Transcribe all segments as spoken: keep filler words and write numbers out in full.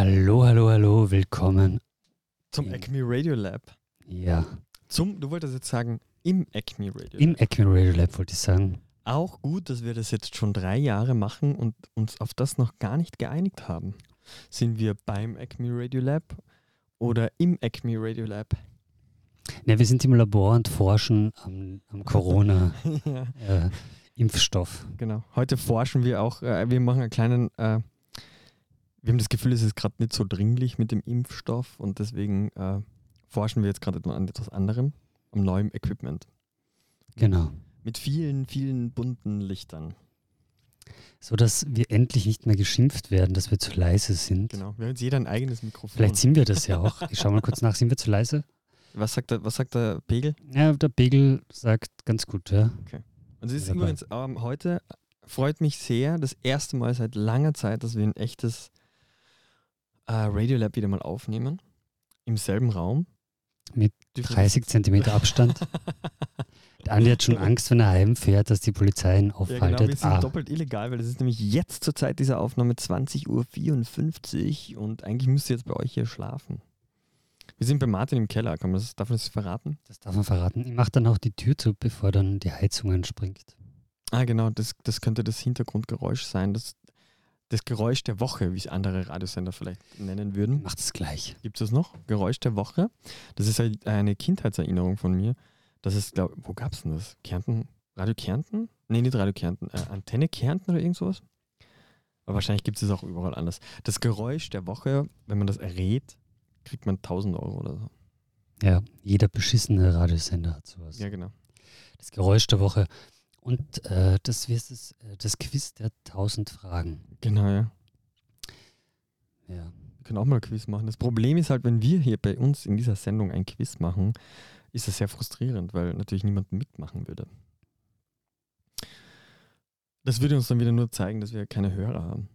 Hallo, hallo, hallo, willkommen. Zum Acme Radio Lab. Ja. Zum, du wolltest jetzt sagen, im Acme Radio Lab. Im Acme Radio Lab wollte ich sagen. Auch gut, dass wir das jetzt schon drei Jahre machen und uns auf das noch gar nicht geeinigt haben. Sind wir beim Acme Radio Lab oder im Acme Radio Lab? Ne, wir sind im Labor und forschen am, am Corona-Impfstoff. Ja. Äh, genau. Heute forschen wir auch, äh, wir machen einen kleinen, äh, wir haben das Gefühl, es ist gerade nicht so dringlich mit dem Impfstoff und deswegen äh, forschen wir jetzt gerade an etwas anderem, am neuen Equipment. Genau. Mit vielen, vielen bunten Lichtern. So, dass wir endlich nicht mehr geschimpft werden, dass wir zu leise sind. Genau, wir haben jetzt jeder ein eigenes Mikrofon. Vielleicht sind wir das ja auch. Ich schaue mal kurz nach, sind wir zu leise? Was sagt der, was sagt der Pegel? Ja, der Pegel sagt ganz gut, ja. Okay. Und es ist Dabei. übrigens ähm, heute, freut mich sehr, das erste Mal seit langer Zeit, dass wir ein echtes äh, Radiolab wieder mal aufnehmen. Im selben Raum. Mit Dürfen dreißig Zentimeter Abstand. Der Andi hat schon Angst, wenn er heimfährt, dass die Polizei ihn Ja, aufhaltet. genau, wir sind ah. doppelt illegal, weil es ist nämlich jetzt zur Zeit dieser Aufnahme zwanzig Uhr vierundfünfzig und eigentlich müsst ihr jetzt bei euch hier schlafen. Wir sind bei Martin im Keller, kann man das, darf man das verraten? Das darf man verraten. Ich mache dann auch die Tür zu, bevor dann die Heizung anspringt. Ah genau, das, das könnte das Hintergrundgeräusch sein, das, das Geräusch der Woche, wie es andere Radiosender vielleicht nennen würden. Macht es gleich. Gibt es das noch? Geräusch der Woche. Das ist halt eine Kindheitserinnerung von mir. Das ist, glaube wo gab es denn das? Kärnten? Radio Kärnten? Nee, nicht Radio Kärnten. Äh, Antenne Kärnten oder irgend sowas? Aber wahrscheinlich gibt es auch überall anders. Das Geräusch der Woche, wenn man das errät, kriegt man tausend Euro oder so. Ja, jeder beschissene Radiosender hat sowas. Ja, genau. Das Geräusch der Woche. Und äh, das wird das, äh, das Quiz der tausend Fragen. Genau, ja. Ja. Wir können auch mal ein Quiz machen. Das Problem ist halt, wenn wir hier bei uns in dieser Sendung ein Quiz machen, ist das sehr frustrierend, weil natürlich niemand mitmachen würde. Das würde uns dann wieder nur zeigen, dass wir keine Hörer haben.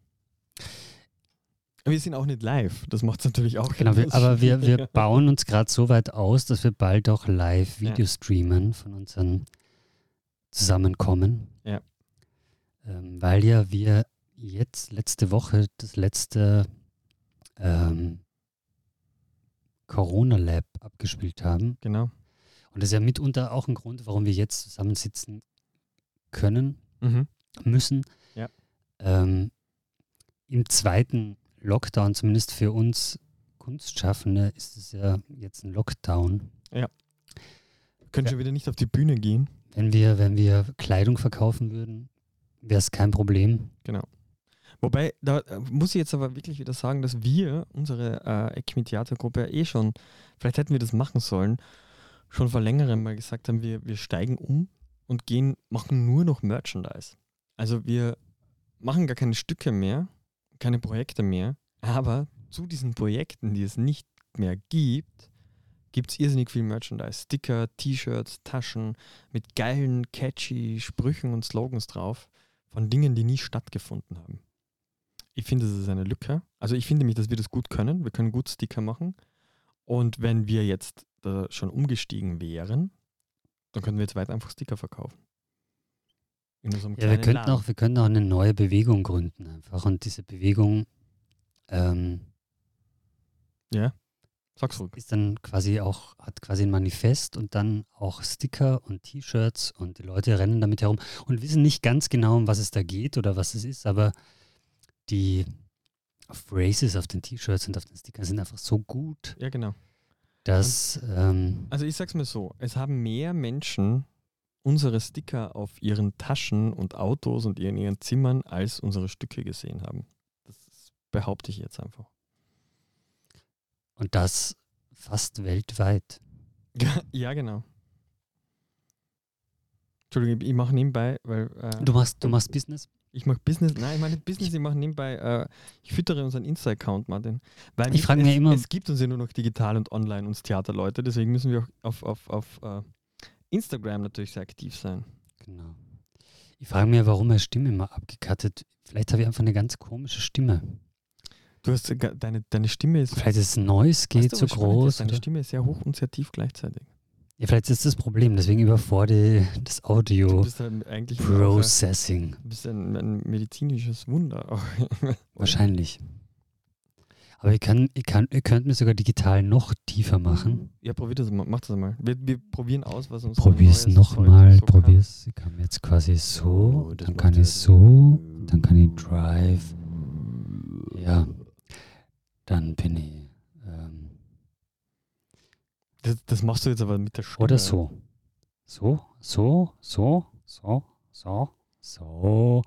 Aber wir sind auch nicht live. Das macht es natürlich auch. Genau, wir, etwas aber wir, wir schwieriger. bauen uns gerade so weit aus, dass wir bald auch live Video Ja. streamen von unseren Zusammenkommen. Ja. Ähm, weil ja wir jetzt letzte Woche das letzte ähm, Corona-Lab abgespielt haben. Genau. Und das ist ja mitunter auch ein Grund, warum wir jetzt zusammensitzen können, Mhm. müssen. Ja. Ähm, Im zweiten Lockdown, zumindest für uns Kunstschaffende, ist es ja jetzt ein Lockdown. Können Ja. schon wieder nicht auf die Bühne gehen. Wenn wir, wenn wir Kleidung verkaufen würden, wäre es kein Problem. Genau. Wobei, da äh, muss ich jetzt aber wirklich wieder sagen, dass wir, unsere äh, Acme Theatergruppe, eh schon, vielleicht hätten wir das machen sollen, schon vor längerem mal gesagt haben, wir, wir steigen um und gehen, machen nur noch Merchandise. Also wir machen gar keine Stücke mehr, keine Projekte mehr, aber zu diesen Projekten, die es nicht mehr gibt, gibt es irrsinnig viel Merchandise. Sticker, T-Shirts, Taschen mit geilen, catchy Sprüchen und Slogans drauf von Dingen, die nie stattgefunden haben. Ich finde, das ist eine Lücke. Also ich finde mich, dass wir das gut können. Wir können gut Sticker machen. Und wenn wir jetzt da schon umgestiegen wären, dann könnten wir jetzt weiter einfach Sticker verkaufen. In so einem Ja, wir kleinen könnten, Laden. auch, wir könnten auch eine neue Bewegung gründen einfach. Und diese Bewegung ähm, Ja, sag's ruhig. ist dann quasi auch, hat quasi ein Manifest und dann auch Sticker und T-Shirts und die Leute rennen damit herum und wissen nicht ganz genau, um was es da geht oder was es ist, aber die Phrases auf den T-Shirts und auf den Stickern sind einfach so gut, Ja, genau. dass ähm, Also ich sag's mal so, es haben mehr Menschen unsere Sticker auf ihren Taschen und Autos und in ihren Zimmern als unsere Stücke gesehen haben. Das behaupte ich jetzt einfach. und das fast weltweit. Ja, genau. Entschuldigung, ich mache nebenbei, weil äh, Du machst, du machst Business? ich mache Business, nein, ich meine nicht Business, ich mache nebenbei, äh, ich füttere unseren Insta-Account, Martin. Weil Ich frage es, mir immer- es gibt uns ja nur noch digital und online uns Theaterleute, deswegen müssen wir auch auf, auf, auf äh, Instagram natürlich sehr aktiv sein. Genau. Ich frage mich, warum meine Stimme immer abgekattet. Vielleicht habe ich einfach eine ganz komische Stimme. Du hast äh, ga- deine, deine Stimme ist Vielleicht ist das Noise Weißt geht du, zu was spannend groß. ist? Deine Oder? Stimme ist sehr hoch und sehr tief gleichzeitig. Ja, vielleicht ist das Problem, deswegen überfordere ich das Du Audio bist halt eigentlich auch Processing. ein, du bist ein, ein medizinisches Wunder. Wahrscheinlich. Aber ich kann, ich kann, ihr könnt mir sogar digital noch tiefer machen. Ja, probier das mal, mach das mal. Wir, wir probieren aus, was uns Probier's nochmal, so probier's. Ich kann jetzt quasi so, dann kann ich so, dann kann ich Drive. Ja, dann bin ich. Ähm, das, das machst du jetzt aber mit der Stimme. Oder so. So, so, so, so, so, so,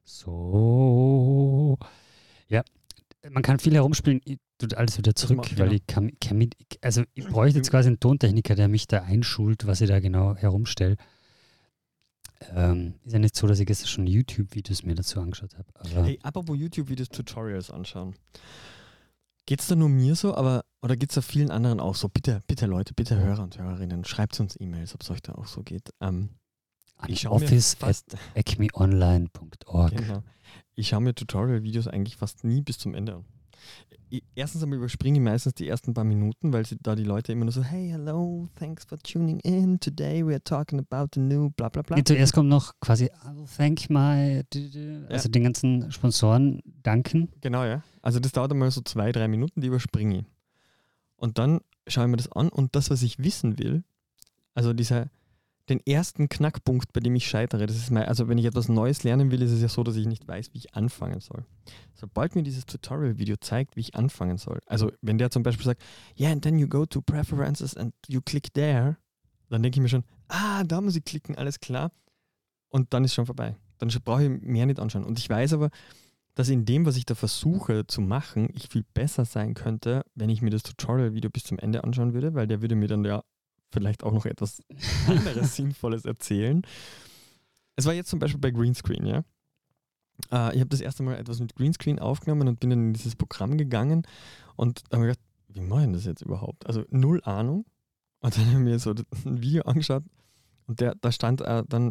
so. Ja, man kann viel herumspielen, ich tut alles wieder zurück, macht, weil genau. ich kann, kann mit, ich, also ich bräuchte jetzt quasi einen Tontechniker, der mich da einschult, was ich da genau herumstelle. Ähm, ist ja nicht so, dass ich gestern schon YouTube-Videos mir dazu angeschaut habe. Aber Hey, apropos YouTube-Videos, Tutorials anschauen. Geht's da nur mir so, aber oder geht's da vielen anderen auch so? Bitte, bitte Leute, bitte Hörer und Hörerinnen, schreibt uns E-Mails, ob es euch da auch so geht. Ähm, an ich schaue mir office at fast, acme online punkt org. genau, ich schaue mir Tutorial-Videos eigentlich fast nie bis zum Ende an. Ich, erstens einmal überspringe ich meistens die ersten paar Minuten, weil sie, da die Leute immer nur so, hey, hello, thanks for tuning in. Today we are talking about the new bla bla bla. Nee, zuerst kommt noch quasi I'll thank my, also Ja. den ganzen Sponsoren danken. Genau, ja. Also das dauert einmal so zwei, drei Minuten, die überspringe ich. Und dann schaue ich mir das an und das, was ich wissen will, also dieser, den ersten Knackpunkt, bei dem ich scheitere, das ist mein, also wenn ich etwas Neues lernen will, ist es ja so, dass ich nicht weiß, wie ich anfangen soll. Sobald mir dieses Tutorial-Video zeigt, wie ich anfangen soll, also wenn der zum Beispiel sagt, yeah, and then you go to Preferences and you click there, dann denke ich mir schon, ah, da muss ich klicken, alles klar. Und dann ist schon vorbei. Dann brauche ich mehr nicht anschauen. Und ich weiß aber, dass in dem, was ich da versuche zu machen, ich viel besser sein könnte, wenn ich mir das Tutorial-Video bis zum Ende anschauen würde, weil der würde mir dann ja vielleicht auch noch etwas anderes Sinnvolles erzählen. Es war jetzt zum Beispiel bei Greenscreen, ja. Äh, ich habe das erste Mal etwas mit Greenscreen aufgenommen und bin dann in dieses Programm gegangen und habe mir gedacht, wie mache ich denn das jetzt überhaupt? Also null Ahnung. Und dann habe ich mir so ein Video angeschaut und der, da stand äh, dann,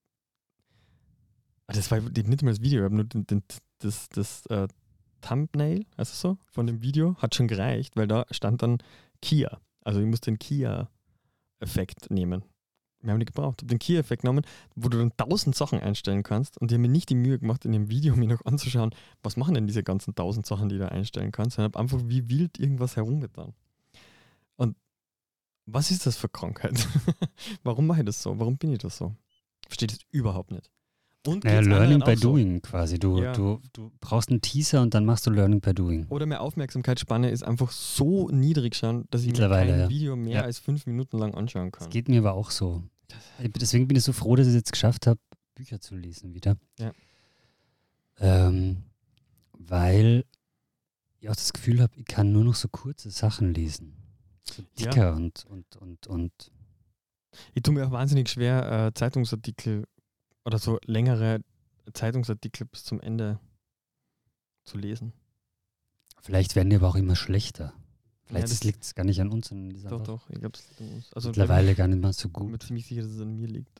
das war nicht mal das Video, ich habe nur den, den, das, das äh, Thumbnail, also so, von dem Video, hat schon gereicht, weil da stand dann Kia. Also ich musste den Kia-Effekt nehmen. Wir haben die gebraucht. Ich habe den Kia-Effekt genommen, wo du dann tausend Sachen einstellen kannst und die haben mir nicht die Mühe gemacht, in dem Video mir noch anzuschauen, was machen denn diese ganzen tausend Sachen, die du einstellen kannst, sondern habe einfach wie wild irgendwas herumgetan. Und was ist das für Krankheit? Warum mache ich das so? Warum bin ich das so? Verstehe das überhaupt nicht. Und Naja, geht's Learning anderen by auch so? Doing quasi. Du, Ja. du, du brauchst einen Teaser und dann machst du Learning by Doing. Oder meine Aufmerksamkeitsspanne ist einfach so niedrig schon, dass ich mir Mittlerweile, kein ja. Video mehr Ja. als fünf Minuten lang anschauen kann. Das geht mir aber auch so. Deswegen bin ich so froh, dass ich es jetzt geschafft habe, Bücher zu lesen wieder. Ja. Ähm, weil ich auch das Gefühl habe, ich kann nur noch so kurze Sachen lesen. So Ja. dicker und, und, und, und Ich tue mir auch wahnsinnig schwer, äh, Zeitungsartikel oder so längere Zeitungsartikel bis zum Ende zu lesen. vielleicht werden die aber auch immer schlechter. Ja, Vielleicht das- liegt es gar nicht an uns, sondern die sind Doch, einfach doch, ich glaube, es liegt an uns. Also mittlerweile gar nicht mehr so ich bin mir gut. ziemlich sicher, dass es an mir liegt.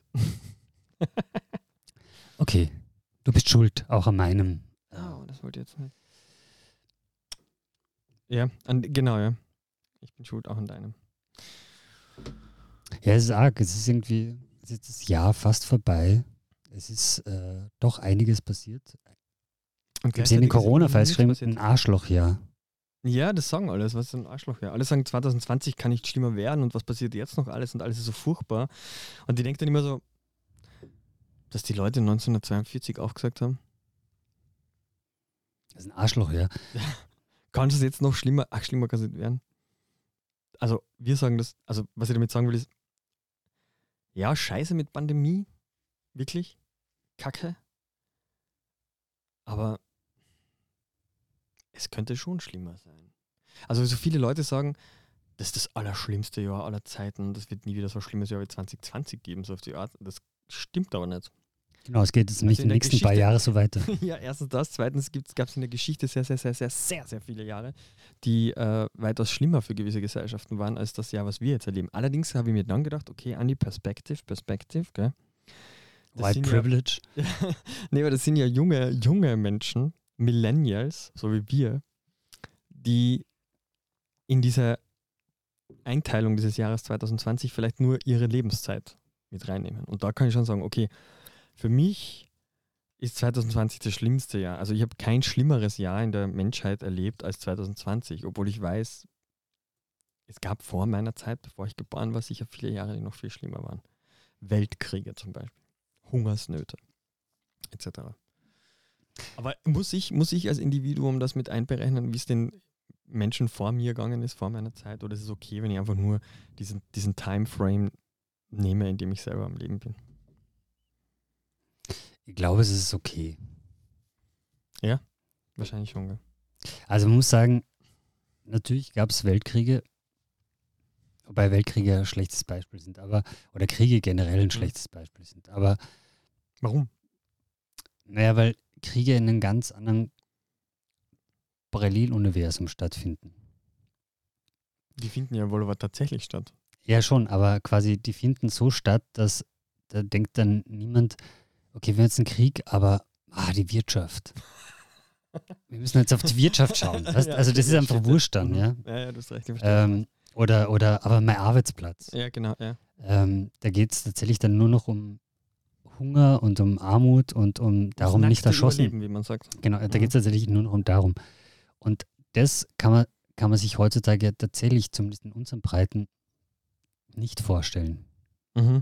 Okay, du bist schuld, auch an meinem. Oh, das wollte ich jetzt nicht. Ja, an, genau, ja. Ich bin schuld auch an deinem. Ja, es ist arg. Es ist irgendwie, es ist das Jahr fast vorbei. Es ist äh, doch einiges passiert. Und Ich habe in den gleichzeitig ist Corona-Fall nichts geschrieben, passiert. ein Arschlochjahr. Ja, das sagen alles, was ist ein Arschloch, ja. Alle sagen, zwanzig zwanzig kann nicht schlimmer werden und was passiert jetzt noch alles und alles ist so furchtbar. Und die denken dann immer so, dass die Leute neunzehnhundertzweiundvierzig auch gesagt haben, Das ist ein Arschlochjahr. kann es jetzt noch schlimmer, ach, schlimmer kann es nicht werden. Also, wir sagen das, also, was ich damit sagen will, ist, ja, scheiße mit Pandemie, wirklich, Kacke, aber es könnte schon schlimmer sein. Also, so viele Leute sagen, das ist das allerschlimmste Jahr aller Zeiten, das wird nie wieder so ein schlimmes Jahr wie zwanzig zwanzig geben, so auf die Art. Das stimmt aber nicht. Genau, es geht jetzt nämlich in die der nächsten paar Geschichte- Jahre so weiter. Ja, erstens das. Zweitens gab es in der Geschichte sehr, sehr, sehr, sehr, sehr, sehr viele Jahre, die äh, weitaus schlimmer für gewisse Gesellschaften waren als das Jahr, was wir jetzt erleben. Allerdings habe ich mir dann gedacht, okay, Andi, Perspective, Perspective, gell? Das White sind Privilege. Ja, nee, aber das sind ja junge, junge Menschen, Millennials, so wie wir, die in dieser Einteilung dieses Jahres zwanzig zwanzig vielleicht nur ihre Lebenszeit mit reinnehmen. Und da kann ich schon sagen, okay, für mich ist zwanzig zwanzig das schlimmste Jahr. Also ich habe kein schlimmeres Jahr in der Menschheit erlebt als zwanzig zwanzig, obwohl ich weiß, es gab vor meiner Zeit, bevor ich geboren war, sicher viele Jahre, die noch viel schlimmer waren. Weltkriege zum Beispiel, Hungersnöte et cetera. Aber muss ich, muss ich als Individuum das mit einberechnen, wie es den Menschen vor mir gegangen ist, vor meiner Zeit? Oder ist es okay, wenn ich einfach nur diesen, diesen Timeframe nehme, in dem ich selber am Leben bin? Ich glaube, es ist okay. Ja, wahrscheinlich schon. Gell? Also man muss sagen, natürlich gab es Weltkriege, wobei Weltkriege ein schlechtes Beispiel sind, aber oder Kriege generell ein schlechtes Beispiel sind. Aber warum? Naja, weil Kriege in einem ganz anderen Paralleluniversum stattfinden. Die finden ja wohl aber tatsächlich statt. Ja schon, aber quasi die finden so statt, dass da denkt dann niemand, okay, wir haben jetzt einen Krieg, aber ah, die Wirtschaft. Wir müssen jetzt auf die Wirtschaft schauen. Weißt? Ja, also das ist einfach stimmt. wurscht dann, Mhm. ja. Ja, ja, du hast recht. Ähm, oder, oder, aber mein Arbeitsplatz. Ja, genau, ja. Ähm, da geht es tatsächlich dann nur noch um Hunger und um Armut und um darum Das nicht nackte erschossen. Überleben, wie man sagt. Genau, da Mhm. geht es tatsächlich nur noch um darum. Und das kann man, kann man sich heutzutage tatsächlich, zumindest in unseren Breiten, nicht vorstellen. Mhm.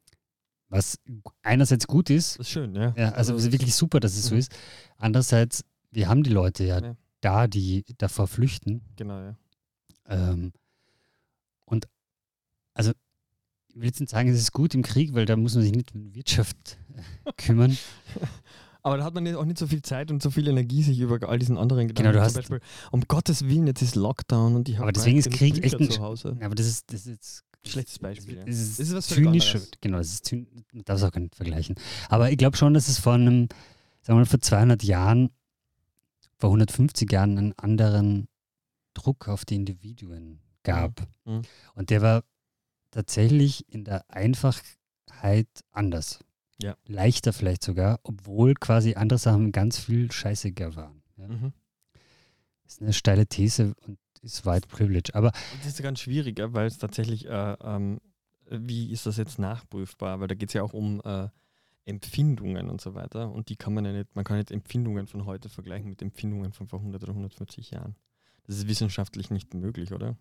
Was einerseits gut ist, Das ist schön, ja. ja, also es ist wirklich super, dass es so Mhm. ist. Andererseits, wir haben die Leute ja, Ja. da, die davor flüchten. Genau, ja. Ähm, und also ich will jetzt nicht sagen, es ist gut im Krieg, weil da muss man sich nicht um Wirtschaft äh, kümmern. Aber da hat man nicht- auch nicht so viel Zeit und so viel Energie, sich über all diesen anderen Gedanken Genau, du zum hast- Beispiel, um Gottes Willen, jetzt ist Lockdown und ich habe Aber deswegen ist Krieg echt ein zu Hause. Ja, aber das ist, das ist jetzt Schlechtes Beispiel, ja. Das ist, Das ist was völlig zynisch. anderes. Genau, das ist zyn man darf es auch gar nicht vergleichen. Aber ich glaube schon, dass es vor einem, sagen wir mal, vor zweihundert Jahren, vor hundertfünfzig Jahren einen anderen Druck auf die Individuen gab. Mhm. Und der war tatsächlich in der Einfachheit anders. Ja. Leichter vielleicht sogar, obwohl quasi andere Sachen ganz viel scheißiger waren. Ja. Mhm. Das ist eine steile These und ist White Privilege. Aber Und das ist ganz schwierig, ja, weil es tatsächlich, äh, ähm, wie ist das jetzt nachprüfbar? Weil da geht es ja auch um äh, Empfindungen und so weiter. Und die kann man ja nicht, man kann nicht Empfindungen von heute vergleichen mit Empfindungen von vor hundert oder hundertfünfzig Jahren. Das ist wissenschaftlich nicht möglich, oder?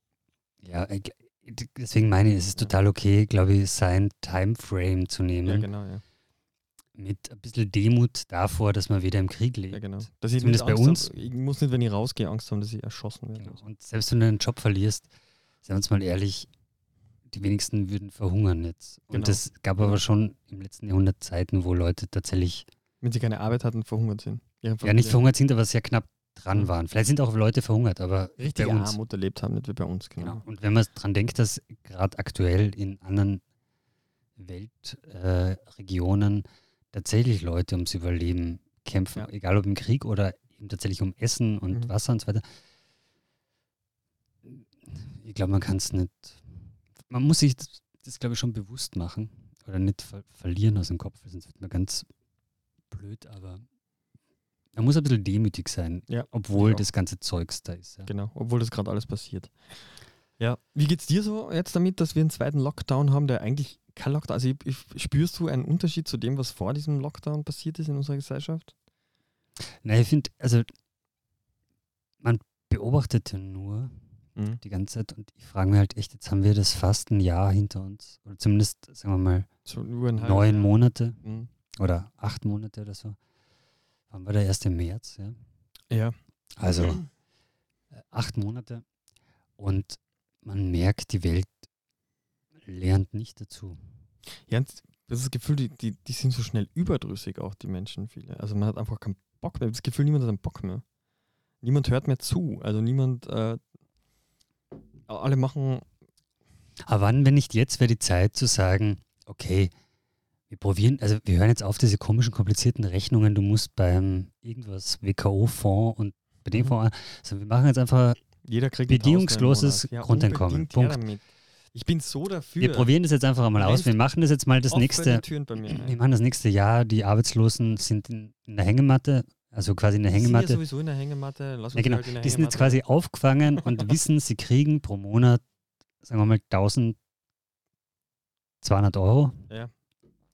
ja, ich- deswegen meine ich, es ist Ja. total okay, glaube ich, sein Timeframe zu nehmen. Ja, genau, ja. Mit ein bisschen Demut davor, dass man wieder im Krieg lebt. Ja, genau. Dass ich Zumindest nicht bei Angst uns. Hab, ich muss nicht, wenn ich rausgehe, Angst haben, dass ich erschossen werde. Genau. Und selbst wenn du einen Job verlierst, seien wir uns mal ehrlich, die wenigsten würden verhungern jetzt. Und Genau. es gab aber schon im letzten Jahrhundert Zeiten, wo Leute tatsächlich Wenn sie keine Arbeit hatten, verhungert sind. Ihre ja nicht Familie verhungert sind, aber sehr knapp dran Mhm. waren. Vielleicht sind auch Leute verhungert, aber richtige bei uns. Armut erlebt haben, nicht wie bei uns. Genau. Genau. Und wenn man dran denkt, dass gerade aktuell in anderen Weltregionen äh, Regionen tatsächlich Leute ums Überleben kämpfen, Ja. egal ob im Krieg oder eben tatsächlich um Essen und Mhm. Wasser und so weiter. Ich glaube, man kann es nicht, man muss sich das, das glaube ich, schon bewusst machen oder nicht ver verlieren aus dem Kopf, sonst wird man ganz blöd, aber man muss ein bisschen demütig sein, Ja, obwohl ich auch. das ganze Zeugs da ist. Ja. Genau, obwohl das gerade alles passiert. Ja, wie geht's dir so jetzt damit, dass wir einen zweiten Lockdown haben, der eigentlich kein Lockdown, also ich, ich, spürst du einen Unterschied zu dem, was vor diesem Lockdown passiert ist in unserer Gesellschaft? Na, ich finde, also man beobachtet ja nur Mhm. die ganze Zeit und ich frage mich halt echt, jetzt haben wir das fast ein Jahr hinter uns oder zumindest, sagen wir mal, So über ein halbes neun Jahr. Monate Mhm. oder acht Monate oder so. Wann war der erste März? Ja? Ja. Also äh, acht Monate und man merkt, die Welt lernt nicht dazu. Ja, und das ist das Gefühl, die, die, die sind so schnell überdrüssig auch, die Menschen, viele. Also man hat einfach keinen Bock mehr. Das Gefühl, niemand hat einen Bock mehr. Niemand hört mehr zu. Also niemand, äh, alle machen, Aber wann, wenn nicht jetzt, wäre die Zeit zu sagen, okay, wir probieren, also wir hören jetzt auf diese komischen, komplizierten Rechnungen, du musst beim irgendwas W K O-Fonds und bei dem Mhm. Fonds, also wir machen jetzt einfach, jeder kriegt Bedingungsloses einen Tausender im Monat. Grundeinkommen. unbedingt her Punkt. damit. Ich bin so dafür. wir probieren das jetzt einfach mal Du aus, rennst wir machen das jetzt mal das Offene nächste, Türen bei mir ein. wir machen das nächste Jahr, die Arbeitslosen sind in, in der Hängematte, also quasi in der Die sind ja Hängematte. sowieso in der Hängematte. Lass uns Ja, genau. halt in der Die sind jetzt Hängematte. quasi aufgefangen und wissen, sie kriegen pro Monat, sagen wir mal, eintausendzweihundert Euro. Ja.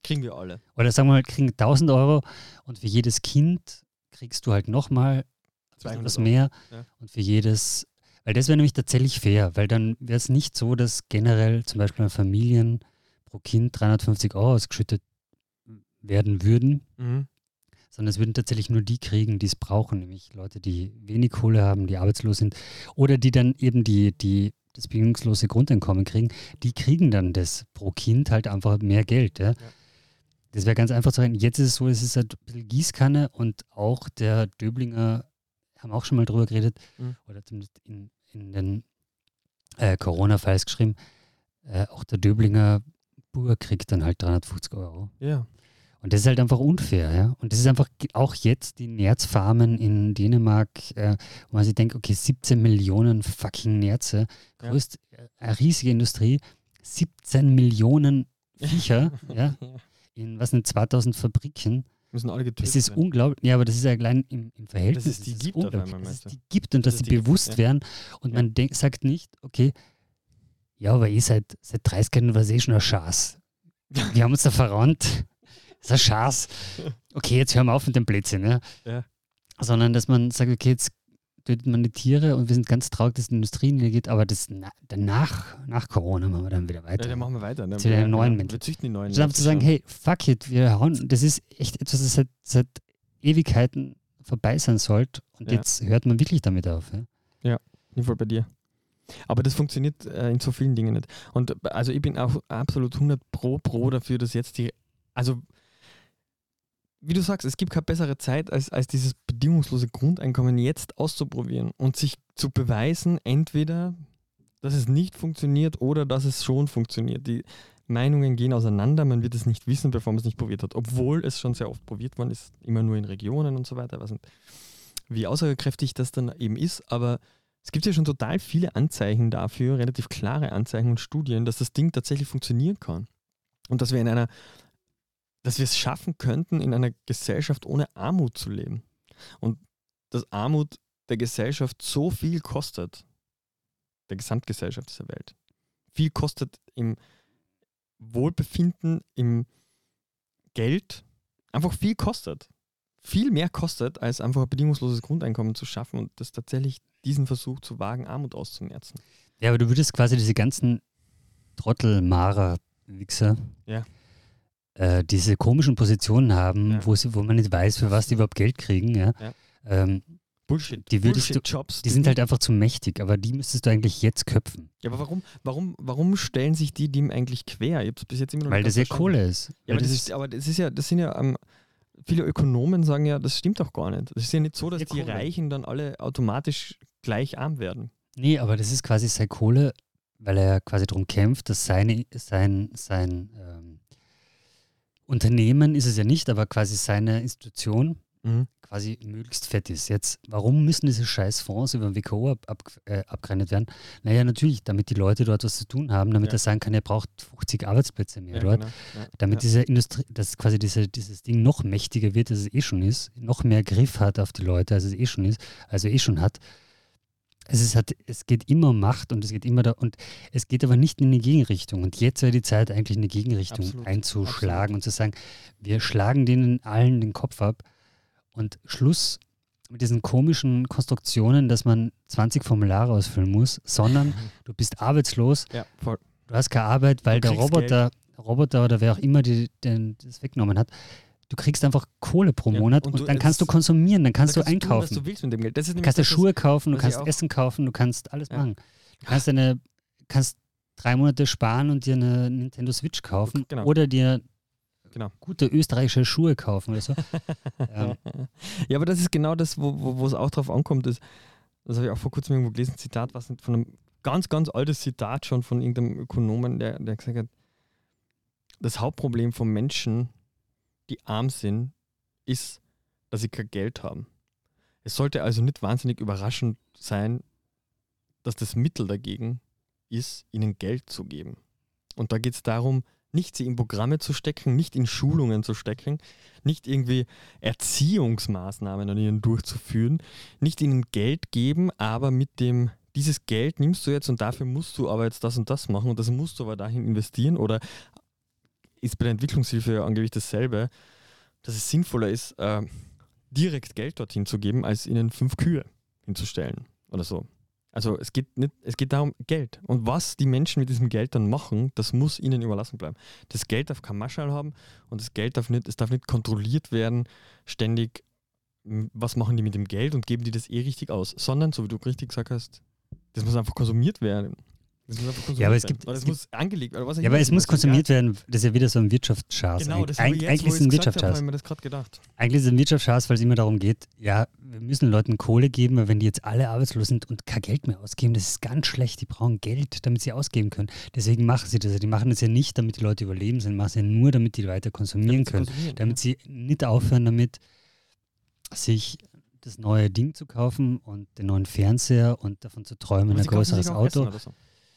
kriegen wir alle. Oder sagen wir mal, kriegen tausend Euro und für jedes Kind kriegst du halt nochmal was mehr ja. und für jedes, weil das wäre nämlich tatsächlich fair, weil dann wäre es nicht so, dass generell zum Beispiel an Familien pro Kind dreihundertfünfzig Euro ausgeschüttet werden würden, Mhm. sondern es würden tatsächlich nur die kriegen, die es brauchen, nämlich Leute, die wenig Kohle haben, die arbeitslos sind oder die dann eben die, die das bedingungslose Grundeinkommen kriegen, die kriegen dann das pro Kind halt einfach mehr Geld. Ja? Ja. Das wäre ganz einfach zu rechnen. Jetzt ist es so, es ist halt ein bisschen Gießkanne und auch der Döblinger, haben auch schon mal drüber geredet, Mhm. oder zumindest in, in den äh, Corona-Files geschrieben, äh, auch der Döblinger Bauer kriegt dann halt dreihundertfünfzig Euro. Ja. Und das ist halt einfach unfair, ja. Und das ist einfach auch jetzt die Nerzfarmen in Dänemark, äh, wo man sich denkt, okay, siebzehn Millionen fucking Nerze, Ja. größt, äh, eine riesige Industrie, siebzehn Millionen Viecher, ja, in was sind zweitausend Fabriken. Müssen alle getötet Das ist werden. unglaublich, ja, aber das ist ja allein im, im Verhältnis. Dass es die das ist gibt auf unglaublich, einmal, dass es meinst du? die gibt und dass, Dass sie es die gibt, bewusst ja. werden und Ja. man denk, sagt nicht, okay, ja, aber ich seit, seit dreißig Jahren war es eh schon ein Schatz. Wir haben uns da verrannt. Das ist ein Schatz. Okay, jetzt hören wir auf mit dem Blödsinn. Ja? Ja. Sondern, dass man sagt, okay, jetzt tötet man die Tiere und wir sind ganz traurig, dass die Industrie niedergeht, aber das na, danach, nach Corona machen wir dann wieder weiter. Ja, dann machen wir weiter. Ne? Zu den Ja, neuen genau. Menschen. Wir züchten die neuen. Statt zu sagen, hey, fuck it, wir hauen, das ist echt etwas, das seit, seit Ewigkeiten vorbei sein sollte und Ja. jetzt hört man wirklich damit auf. Ja? Bin voll bei dir. Aber das funktioniert äh, in so vielen Dingen nicht. Und äh, also ich bin auch absolut hundert pro pro dafür, dass jetzt die, also wie du sagst, es gibt keine bessere Zeit, als, als dieses bedingungslose Grundeinkommen jetzt auszuprobieren und sich zu beweisen, entweder, dass es nicht funktioniert oder dass es schon funktioniert. Die Meinungen gehen auseinander, man wird es nicht wissen, bevor man es nicht probiert hat. Obwohl es schon sehr oft probiert worden ist, immer nur in Regionen und so weiter. Ich weiß nicht, wie aussagekräftig das dann eben ist, aber es gibt ja schon total viele Anzeichen dafür, relativ klare Anzeichen und Studien, dass das Ding tatsächlich funktionieren kann. Und dass wir in einer, dass wir es schaffen könnten, in einer Gesellschaft ohne Armut zu leben. Und dass Armut der Gesellschaft so viel kostet, der Gesamtgesellschaft dieser Welt, viel kostet im Wohlbefinden, im Geld, einfach viel kostet. Viel mehr kostet, als einfach ein bedingungsloses Grundeinkommen zu schaffen und das tatsächlich diesen Versuch zu wagen, Armut auszumerzen. Ja, aber du würdest quasi diese ganzen Trottel-Mara-Wichser, Ja. äh, diese komischen Positionen haben, Ja. wo, sie, wo man nicht weiß, für was die überhaupt Geld kriegen. Ja? Ja. Ähm, Bullshit. Die würdest du- Bullshit-Jobs. die sind halt einfach zu mächtig, aber die müsstest du eigentlich jetzt köpfen, Ja, aber warum, warum, warum stellen sich die dem eigentlich quer? Ich hab's bis jetzt immer noch weil nicht das ja ganz verstanden. Kohle ist. Ja, Weil aber das ist, aber das ist ja, das sind ja, ähm, viele Ökonomen sagen ja, das stimmt doch gar nicht. Das ist ja nicht so, dass Ja, die Kohle. Reichen dann alle automatisch gleich arm werden. Nee, aber das ist quasi seine Kohle, weil er ja quasi darum kämpft, dass seine, sein, sein ähm, Unternehmen ist es ja nicht, aber quasi seine Institution quasi möglichst fett ist. Jetzt, warum müssen diese scheiß Fonds über den W K O ab, ab, äh, abgerechnet werden? Naja, natürlich, damit die Leute dort was zu tun haben, damit Ja. er sagen kann, er braucht fünfzig Arbeitsplätze mehr Ja, dort, genau. Ja. damit ja. diese Industrie, dass quasi diese, dieses Ding noch mächtiger wird, als es eh schon ist, noch mehr Griff hat auf die Leute, als es eh schon ist, also eh schon hat. Es, ist halt, es geht immer um Macht und es geht immer da, und es geht aber nicht in eine Gegenrichtung. Und jetzt wäre die Zeit, eigentlich in eine Gegenrichtung Absolut, einzuschlagen absolut. und zu sagen, wir schlagen denen allen den Kopf ab und Schluss mit diesen komischen Konstruktionen, dass man zwanzig Formulare ausfüllen muss, sondern du bist arbeitslos, Ja, voll. du hast keine Arbeit, weil Du der kriegst Roboter, Roboter oder wer auch immer die, den, das weggenommen hat, du kriegst einfach Kohle pro Ja, Monat und und, du- dann es- kannst du konsumieren, dann kannst Da du tun, einkaufen. was du willst mit dem Geld. Das ist Du nämlich kannst dir das, Schuhe kaufen, du was ich kannst auch- Essen kaufen, du kannst alles Ja. machen. Du kannst eine, kannst drei Monate sparen und dir eine Nintendo Switch kaufen Genau. oder dir Genau. gute österreichische Schuhe kaufen oder so. ähm, Ja, aber das ist genau das, wo, wo, wo es auch drauf ankommt. Ist, das habe ich auch vor kurzem irgendwo gelesen, ein Zitat, was nicht von einem ganz, ganz altes Zitat schon von irgendeinem Ökonomen, der, der gesagt hat, das Hauptproblem von Menschen, die arm sind, ist, dass sie kein Geld haben. Es sollte also nicht wahnsinnig überraschend sein, dass das Mittel dagegen ist, ihnen Geld zu geben. Und da geht es darum, nicht sie in Programme zu stecken, nicht in Schulungen zu stecken, nicht irgendwie Erziehungsmaßnahmen an ihnen durchzuführen, nicht ihnen Geld geben, aber mit dem, dieses Geld nimmst du jetzt und dafür musst du aber jetzt das und das machen und das musst du aber dahin investieren oder ist bei der Entwicklungshilfe ja angeblich dasselbe, dass es sinnvoller ist, äh, direkt Geld dorthin zu geben, als ihnen fünf Kühe hinzustellen oder so. Also es geht nicht, es geht darum Geld. Und was die Menschen mit diesem Geld dann machen, das muss ihnen überlassen bleiben. Das Geld darf kein Marschall haben und das Geld darf nicht, es darf nicht kontrolliert werden, ständig, was machen die mit dem Geld und geben die das eh richtig aus, sondern, so wie du richtig gesagt hast, das muss einfach konsumiert werden. Das muss einfach konsumiert ja, aber es werden. gibt, oder es es muss angelegt werden. Ja, aber es muss konsumiert werden, das ist ja wieder so ein Wirtschaftsschaß. Genau, das Eig habe ich jetzt, eigentlich wo ist es ein ich gesagt habe, Wirtschaftsschaß. habe ich mir das gerade gedacht. Eigentlich ist es ein Wirtschaftsschaß, weil es immer darum geht, ja, wir müssen Leuten Kohle geben, weil wenn die jetzt alle arbeitslos sind und kein Geld mehr ausgeben, das ist ganz schlecht. Die brauchen Geld, damit sie ausgeben können. Deswegen machen sie das. Die machen das ja nicht, damit die Leute überleben, sondern machen es ja nur, damit die weiter konsumieren Damit sie können. konsumieren, damit sie nicht aufhören damit, sich das neue Ding zu kaufen und den neuen Fernseher und davon zu träumen, Aber ein sie kaufen sich größeres auch Essen Auto. oder so.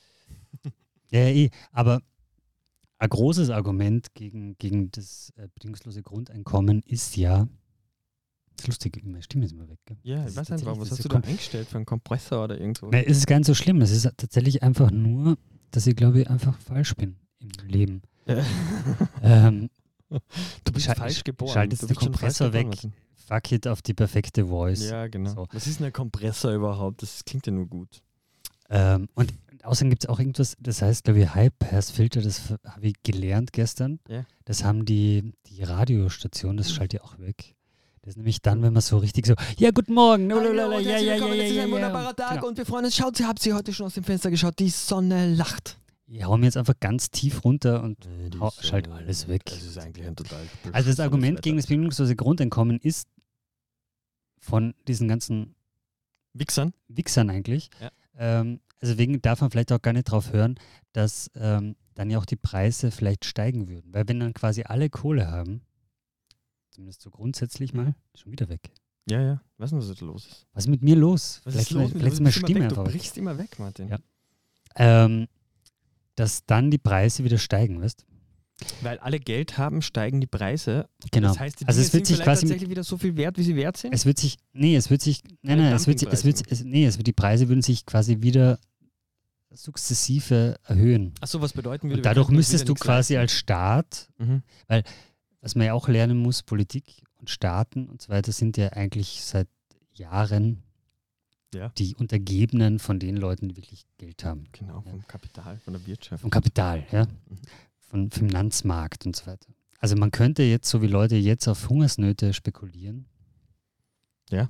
Ja, ja, eh. Aber ein großes Argument gegen, gegen das äh, bedingungslose Grundeinkommen ist ja, das ist lustig, meine Stimme ist immer weg. Gell? Ja, Das ich ist weiß nicht, tatsächlich- warum. Was das hast ist du ja da eingestellt für einen Kompressor oder irgendwo? Nein, es ist gar nicht so schlimm. Es ist tatsächlich einfach nur, dass ich glaube ich einfach falsch bin im Leben. Ja. Ähm, Du bist schal- falsch geboren. schalt jetzt Du den bist schon falsch Kompressor geboren, weg. Martin. Fuck it auf die perfekte Voice. Ja, genau. So. Was ist denn ein Kompressor überhaupt? Das klingt ja nur gut. Ähm, und außerdem gibt es auch irgendwas, das heißt, glaube ich, High-Pass-Filter, das habe ich gelernt gestern. Ja. Das haben die, die Radiostation, das schaltet ja auch weg. Das ist nämlich dann, wenn man so richtig so, ja, guten Morgen, lalalala, ja, ja, ja, ja, ja, ja. Genau. und wir freuen uns. Schaut, habt ihr heute schon aus dem Fenster geschaut? Die Sonne lacht. Ich hau mir jetzt einfach ganz tief runter und hau, schalt alles weg. Das ist eigentlich ein total Also das Argument gegen das bedingungslose Grundeinkommen ist von diesen ganzen Wichsern. Wichsern eigentlich. Ja. Ähm, also wegen darf man vielleicht auch gar nicht drauf hören, dass ähm, dann ja auch die Preise vielleicht steigen würden. Weil wenn dann quasi alle Kohle haben, zumindest so grundsätzlich mal, schon wieder weg. Ja, ja. Weißt du, was da los ist? Was ist mit mir los? Was vielleicht ist los? vielleicht ist Du meine bist immer Stimme weg. einfach Du weg. brichst immer weg, Martin. Ja. Ähm, dass dann die Preise wieder steigen, weißt? Weil alle Geld haben, steigen die Preise. Genau. Das heißt, die Also Dinge es wird sind sich vielleicht quasi tatsächlich wieder so viel wert, wie sie wert sind. Es wird sich, nee, es wird sich, nein, Keine nein, es wird sich, es wird, es, nee, es wird, die Preise würden sich quasi wieder sukzessive erhöhen. Achso, was bedeuten würde, Und wir dadurch könnten uns müsstest wieder du nichts quasi leisten. als Staat, Mhm. was man ja auch lernen muss, Politik und Staaten und so weiter sind ja eigentlich seit Jahren Ja. die Untergebenen von den Leuten, die wirklich Geld haben. Genau, vom Kapital, von der Wirtschaft. Vom Kapital, ja. Mhm. Vom Finanzmarkt und so weiter. Also man könnte jetzt, so wie Leute jetzt auf Hungersnöte spekulieren. Ja.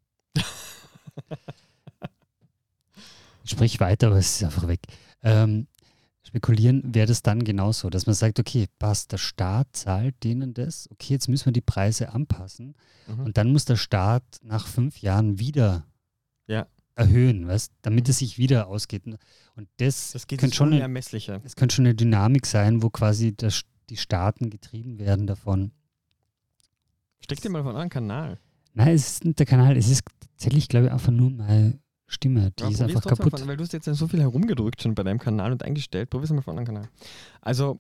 Sprich weiter, aber es ist einfach weg. Ähm, spekulieren wäre das dann genauso, dass man sagt, okay, passt, der Staat zahlt denen das, okay, jetzt müssen wir die Preise anpassen Mhm. und dann muss der Staat nach fünf Jahren wieder Ja. erhöhen, weißt, damit Mhm. es sich wieder ausgeht. Und das, Das geht könnte ins schon eine, Unermessliche. das könnte schon eine Dynamik sein, wo quasi das, die Staaten getrieben werden davon. Steck dir mal von einem Kanal. Nein, es ist nicht der Kanal, es ist tatsächlich, glaube ich, einfach nur meine Stimme, die Ja, ist probier's einfach trotzdem kaputt. Von, weil du hast jetzt so viel herumgedrückt schon bei deinem Kanal und eingestellt. Probier's mal von einem Kanal. Also,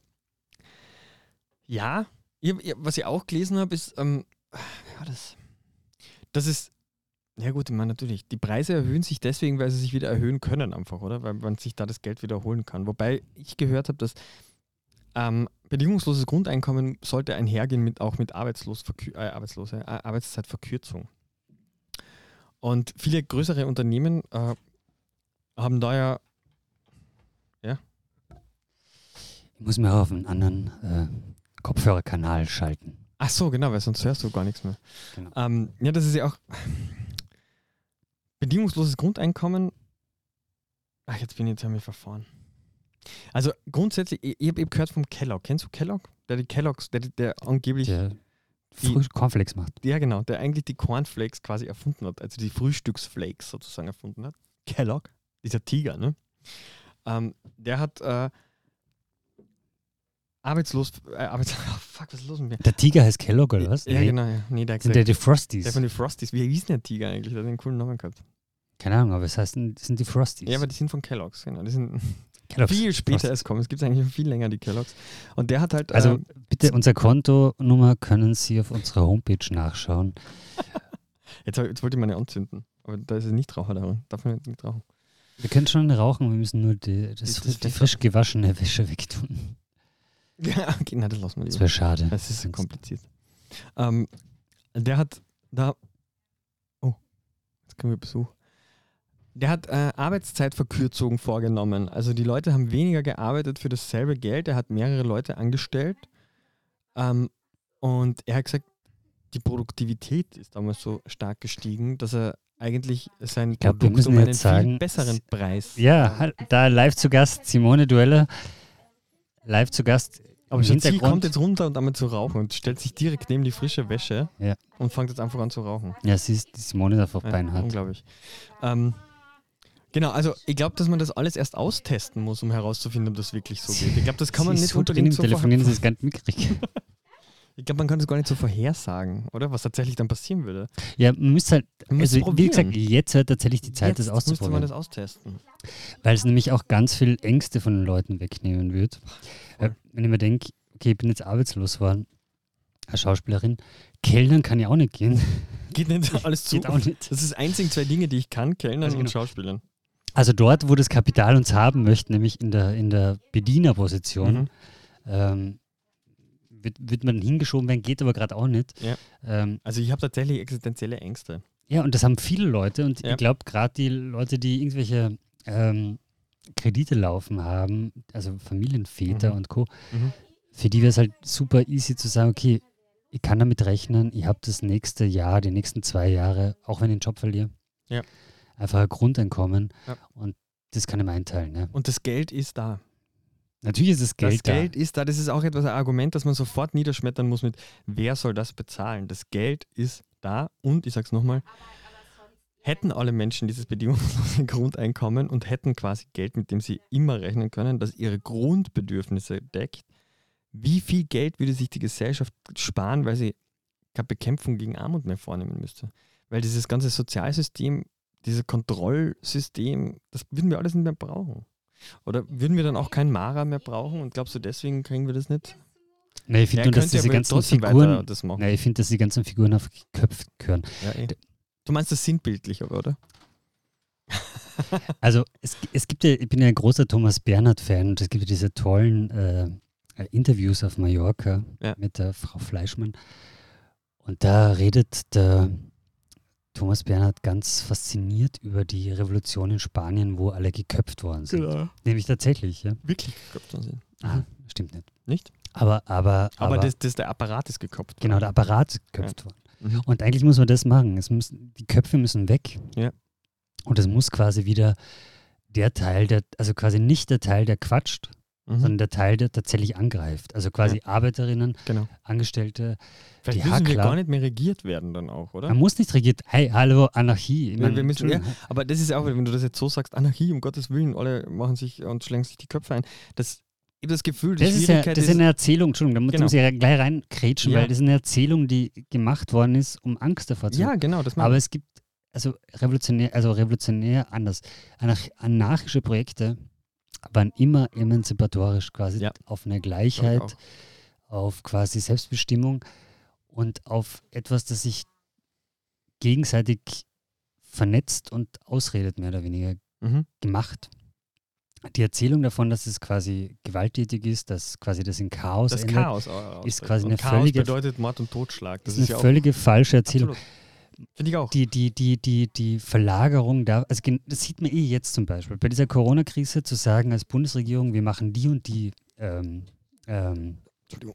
ja, ich, ich, was ich auch gelesen habe, ist, ähm, wie war das? Das ist, ja gut, ich meine natürlich, die Preise erhöhen sich deswegen, weil sie sich wieder erhöhen können einfach, oder? Weil man sich da das Geld wiederholen kann. Wobei ich gehört habe, dass ähm, bedingungsloses Grundeinkommen sollte einhergehen mit auch mit Arbeitslos äh, Arbeitslose, äh, Arbeitszeitverkürzung. Und viele größere Unternehmen äh, haben da ja, ja, Ich muss mir auf einen anderen äh, Kopfhörerkanal schalten. ach so, genau, weil sonst hörst du gar nichts mehr. Genau. Ähm, ja, das ist ja auch bedingungsloses Grundeinkommen. Ach, jetzt bin ich jetzt mich verfahren. Also grundsätzlich, ich, ich habe eben gehört vom Kellogg. Kennst du Kellogg? Der die Kellogg's, der, der angeblich, Der die- Früh Cornflakes macht. ja genau, der eigentlich die Cornflakes quasi erfunden hat, also die Frühstücksflakes sozusagen erfunden hat. Kellogg, dieser Tiger, ne? Ähm, der hat äh, arbeitslos, äh, arbeits oh, fuck, was ist los mit mir? Der Tiger heißt Kellogg, oder was? Ja, Nee, genau, ja. Nee, der, Sind der der, die Frosties? der von den Frosties. Wie hieß denn der Tiger eigentlich? Der hat einen coolen Namen gehabt. Keine Ahnung, aber es heißt, das sind die Frosties. Ja, aber die sind von Kellogg's, genau. Die sind Kellogg's. viel später Frosties. erst kommen. Es gibt eigentlich schon viel länger, die Kellogg's. Und der hat halt. Also äh, bitte, unsere Kontonummer können Sie auf unserer Homepage nachschauen. jetzt, hab- jetzt wollte ich meine anzünden. Aber da ist es nicht Raucher daran. Darf man nicht rauchen. Wir können schon rauchen, wir müssen nur die, das, Das- das- die frisch gewaschene Wäsche wegtun. Ja, okay, na, das lassen wir Das lieber. wäre schade. Das ist Sonst- kompliziert. Ähm, der hat da. Oh, jetzt kriegen wir Besuch. Der hat äh, Arbeitszeitverkürzung vorgenommen. Also die Leute haben weniger gearbeitet für dasselbe Geld. Er hat mehrere Leute angestellt. Ähm, und er hat gesagt, die Produktivität ist damals so stark gestiegen, dass er eigentlich sein glaub, wir Produkt müssen um einen jetzt viel sagen, besseren Preis. Ja, halt, da live zu Gast Simone Duelle. Live zu Gast Aber im schon sie Hintergrund. kommt jetzt runter und damit zu rauchen und stellt sich direkt neben die frische Wäsche Ja. und fängt jetzt einfach an zu rauchen. Ja, sie ist die Simone da auf Ja, Bein hat. unglaublich. Ähm, genau, also ich glaube, dass man das alles erst austesten muss, um herauszufinden, ob das wirklich so geht. Ich glaube, das kann man sie ist nicht so drin im unbedingt so Telefonieren, vorher- dass ich es gar nicht mitkriege. Ich glaube, man kann das gar nicht so vorhersagen, oder? Was tatsächlich dann passieren würde. Ja, man müsste halt, Man muss also wie gesagt, probieren. jetzt wird tatsächlich die Zeit, das Jetzt müsste man auszuprobieren. das austesten. Weil es nämlich auch ganz viel Ängste von den Leuten wegnehmen wird. Äh, wenn ich mir denke, okay, ich bin jetzt arbeitslos geworden, als Schauspielerin, Kellnern kann ja auch nicht gehen. Geht nicht alles zu. Geht auch nicht. Das ist einzig zwei Dinge, die ich kann, Kellnern Also und genau. Schauspielern. Also dort, wo das Kapital uns haben möchte, nämlich in der, in der Bedienerposition, Mhm. ähm, wird, wird man hingeschoben werden, geht aber gerade auch nicht. Ja. Ähm, Also ich habe tatsächlich existenzielle Ängste. ja, und das haben viele Leute und Ja. ich glaube, gerade die Leute, die irgendwelche ähm, Kredite laufen haben, also Familienväter Mhm. und Co., Mhm. für die wäre es halt super easy zu sagen, okay, ich kann damit rechnen, ich habe das nächste Jahr, die nächsten zwei Jahre, auch wenn ich den Job verliere, Ja. einfach ein Grundeinkommen Ja. und das kann ich mir einteilen. Ja. Und das Geld ist da. Natürlich ist das Geld das Geld ist da. Das ist auch etwas ein Argument, das man sofort niederschmettern muss mit, wer soll das bezahlen? Das Geld ist da und, ich sage es nochmal, hätten alle Menschen dieses bedingungslose Grundeinkommen und hätten quasi Geld, mit dem sie immer rechnen können, das ihre Grundbedürfnisse deckt, wie viel Geld würde sich die Gesellschaft sparen, weil sie keine Bekämpfung gegen Armut mehr vornehmen müsste? Weil dieses ganze Sozialsystem, dieses Kontrollsystem, das würden wir alles nicht mehr brauchen. Oder würden wir dann auch keinen Mara mehr brauchen? Und glaubst du, deswegen kriegen wir das nicht? Nee, ich finde Ja, nur, dass könnt ihr diese aber ganzen trotzdem weiter Figuren, das machen. nee, ich finde, dass die ganzen Figuren auf Köpfe gehören. Ja, eh. Du meinst das sinnbildlich, aber, oder? Also es, es gibt ja, ich bin ja ein großer Thomas Bernhard-Fan und es gibt ja diese tollen äh, Interviews auf Mallorca Ja. mit der Frau Fleischmann. Und da redet der Thomas Bernhard ganz fasziniert über die Revolution in Spanien, wo alle geköpft worden sind. Genau. Nämlich tatsächlich, ja. Wirklich geköpft worden sind. Ah, stimmt nicht. Nicht? Aber, aber, Aber, aber das, das, der Apparat ist geköpft genau, der worden. Apparat ist geköpft worden. Mhm. Und eigentlich muss man das machen. Es müssen, die Köpfe müssen weg. Ja. Und es muss quasi wieder der Teil, der, also quasi nicht der Teil, der quatscht, Mhm. sondern der Teil, der tatsächlich angreift. Also quasi Arbeiterinnen, Genau. Angestellte. Vielleicht die müssen wir Hackler. gar nicht mehr regiert werden dann auch, oder? Man muss nicht regiert, hey, hallo, Anarchie. Ich Wir- mein, wir müssen- ja, Entschuldigung. Aber das ist ja auch, wenn du das jetzt so sagst, Anarchie, um Gottes Willen, alle machen sich und schlängen sich die Köpfe ein. Das, ich habe das Gefühl, die Das ist ja Schwierigkeit das ist eine Erzählung, Entschuldigung, da muss, Genau. muss ich ja gleich reinkrätschen, Ja. weil das ist eine Erzählung, die gemacht worden ist, um Angst davor zu ja, genau, das Aber meine es gibt, also revolutionär, also revolutionär anders. Anarch anarchische Projekte waren immer emanzipatorisch, quasi Ja. auf eine ich Gleichheit, auch. auf quasi Selbstbestimmung und auf etwas, das sich gegenseitig vernetzt und ausredet, mehr oder weniger Mhm. gemacht. Die Erzählung davon, dass es quasi gewalttätig ist, dass quasi das in Chaos Das endet, Chaos auch ist ausbricht. quasi Und eine Chaos völlige- bedeutet Mord und Totschlag. Das ist ist, eine ja auch völlige falsche Erzählung. absolut. Finde ich auch. Die, die, die, die, die Verlagerung da, also gen- das sieht man eh jetzt zum Beispiel, bei dieser Corona-Krise zu sagen als Bundesregierung, wir machen die und die ähm, ähm, Entschuldigung.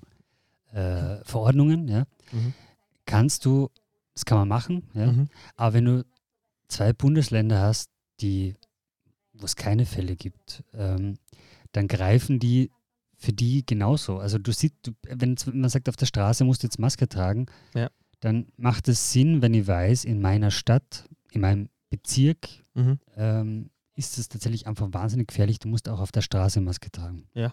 Ja. äh, Verordnungen, ja, Mhm. kannst du, das kann man machen, ja, Mhm. aber wenn du zwei Bundesländer hast, die, wo es keine Fälle gibt, ähm, dann greifen die für die genauso. Also du siehst, du, wenn jetzt man sagt, auf der Straße musst du jetzt Maske tragen, Ja. dann macht es Sinn, wenn ich weiß, in meiner Stadt, in meinem Bezirk Mhm. ähm, ist es tatsächlich einfach wahnsinnig gefährlich. Du musst auch auf der Straße Maske tragen. Ja.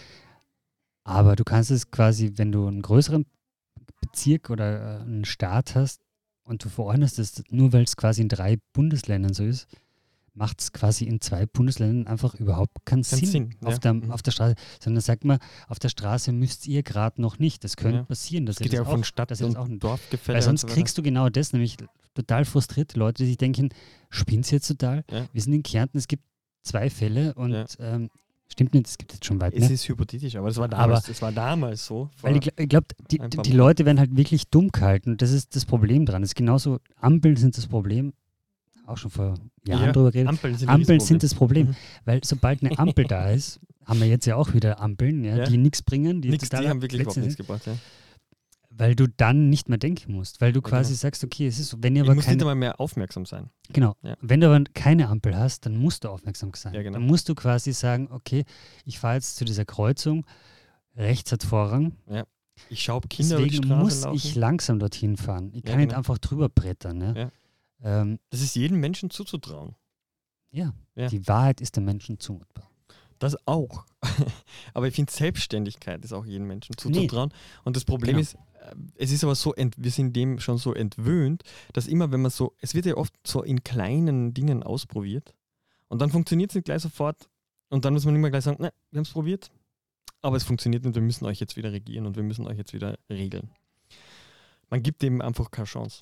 Aber du kannst es quasi, wenn du einen größeren Bezirk oder äh, einen Staat hast und du verordnest es, nur weil es quasi in drei Bundesländern so ist, macht es quasi in zwei Bundesländern einfach überhaupt keinen Kein Sinn, Sinn, auf, ja. der, Mhm. auf der Straße. Sondern sagt man, auf der Straße müsst ihr gerade noch nicht. Das könnte Ja. passieren. Dass Es geht ihr ja das auch von auch, Stadt dass ihr das und auch nicht- Dorfgefälle. weil sonst und so weiter. kriegst du genau das, nämlich total frustrierte Leute, die sich denken, spinnt's jetzt total? Ja. Wir sind in Kärnten, es gibt zwei Fälle und Ja. ähm, Stimmt nicht, das gibt es jetzt schon weit. Es Ne? ist hypothetisch, aber das war damals, das war damals so. Weil ich, ich glaube, die, die Leute werden halt wirklich dumm gehalten. Das ist das Problem dran. Das ist genauso, Ampeln sind das Problem. Auch schon vor Jahren Ja, drüber geredet. Ampeln sind, Ampeln das sind das Problem. Mhm. Weil sobald eine Ampel da ist, haben wir jetzt ja auch wieder Ampeln, ja, Ja. die nichts bringen. Die, Nix, die haben wirklich überhaupt sind, nichts gebracht. Ja. Weil du dann nicht mehr denken musst. Weil du Ja, quasi genau. sagst, okay, es ist so, wenn ihr Ich aber muss nicht keine, einmal mehr aufmerksam sein. genau, Ja. wenn du aber keine Ampel hast, dann musst du aufmerksam sein. Ja, genau. Dann musst du quasi sagen, okay, ich fahre jetzt zu dieser Kreuzung, rechts hat Vorrang, Ich schaue Kinder über die deswegen Straße muss laufen. ich langsam dorthin fahren. Ich Ja, kann nicht genau. einfach drüber brettern. Ja? Ja. Ähm, Das ist jedem Menschen zuzutrauen. ja. Ja. Die Wahrheit ist dem Menschen zumutbar. Das auch. Aber ich finde, Selbstständigkeit ist auch jedem Menschen zuzutrauen. Und das Problem Genau. ist, äh, es ist aber so, ent, wir sind dem schon so entwöhnt, dass immer, wenn man so, es wird ja oft so in kleinen Dingen ausprobiert und dann funktioniert es nicht gleich sofort und dann muss man immer gleich sagen, nein, wir haben es probiert, aber es funktioniert nicht, wir müssen euch jetzt wieder regieren und wir müssen euch jetzt wieder regeln. Man gibt dem einfach keine Chance.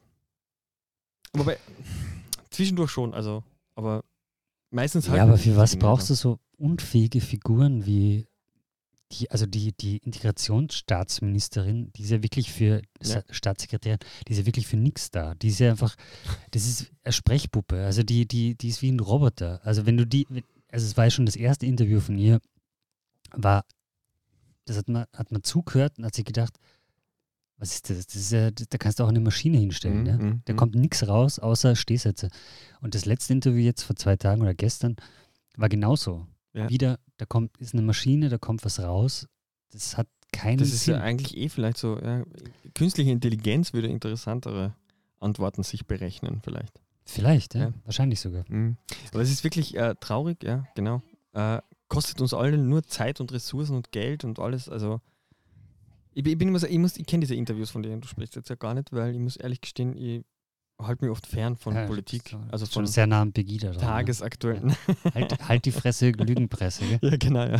Wobei, zwischendurch schon, also, aber meistens halt. Ja, aber für was brauchst du so unfähige Figuren wie die, also die, die Integrationsstaatsministerin, die ist ja wirklich für Ja. Staatssekretärin, die ist ja wirklich für nichts da. Die ist ja einfach, das ist eine Sprechpuppe. Also die, die, die ist wie ein Roboter. Also wenn du die, also es war ja schon das erste Interview von ihr, war, das hat man, hat man zugehört und hat sich gedacht, was ist das? Das ist ja, da kannst du auch eine Maschine hinstellen. Mhm, ja? mhm, Da mhm. kommt nichts raus, außer Stehsätze. Und das letzte Interview jetzt vor zwei Tagen oder gestern war genauso. Ja. Wieder, da kommt, ist eine Maschine, da kommt was raus. Das hat keinen Das ist Sinn. ja eigentlich eh vielleicht so, ja, künstliche Intelligenz würde interessantere Antworten sich berechnen vielleicht. Vielleicht, ja, Ja. wahrscheinlich sogar. Mhm. Aber es ist wirklich äh, traurig, ja, genau. Äh, kostet uns allen nur Zeit und Ressourcen und Geld und alles, also ich, bin- ich bin immer so, ich, muss- ich kenne diese Interviews, von denen du sprichst jetzt ja gar nicht, weil ich muss ehrlich gestehen, ich halte mich oft fern von Ja, Politik, so- also schon von sehr nah am Pegida dran. tagesaktuellen. Ja. Halt, halt die Fresse, Lügenpresse. Gell? Ja, genau, ja.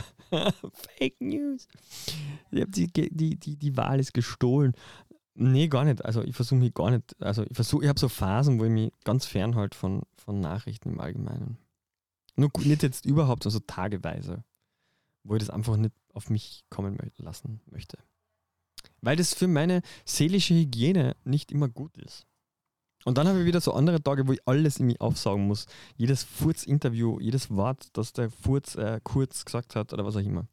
Fake News. Ich hab die, die, die, die Wahl ist gestohlen. Nee, gar nicht. Also ich versuche mich gar nicht, also ich versuche, ich habe so Phasen, wo ich mich ganz fernhalte von, von Nachrichten im Allgemeinen. Nur gu- nicht jetzt überhaupt, also tageweise, wo ich das einfach nicht auf mich kommen mö- lassen möchte. Weil das für meine seelische Hygiene nicht immer gut ist. Und dann habe ich wieder so andere Tage, wo ich alles in mich aufsaugen muss. Jedes Furz-Interview, jedes Wort, das der Furz äh, kurz gesagt hat oder was auch immer.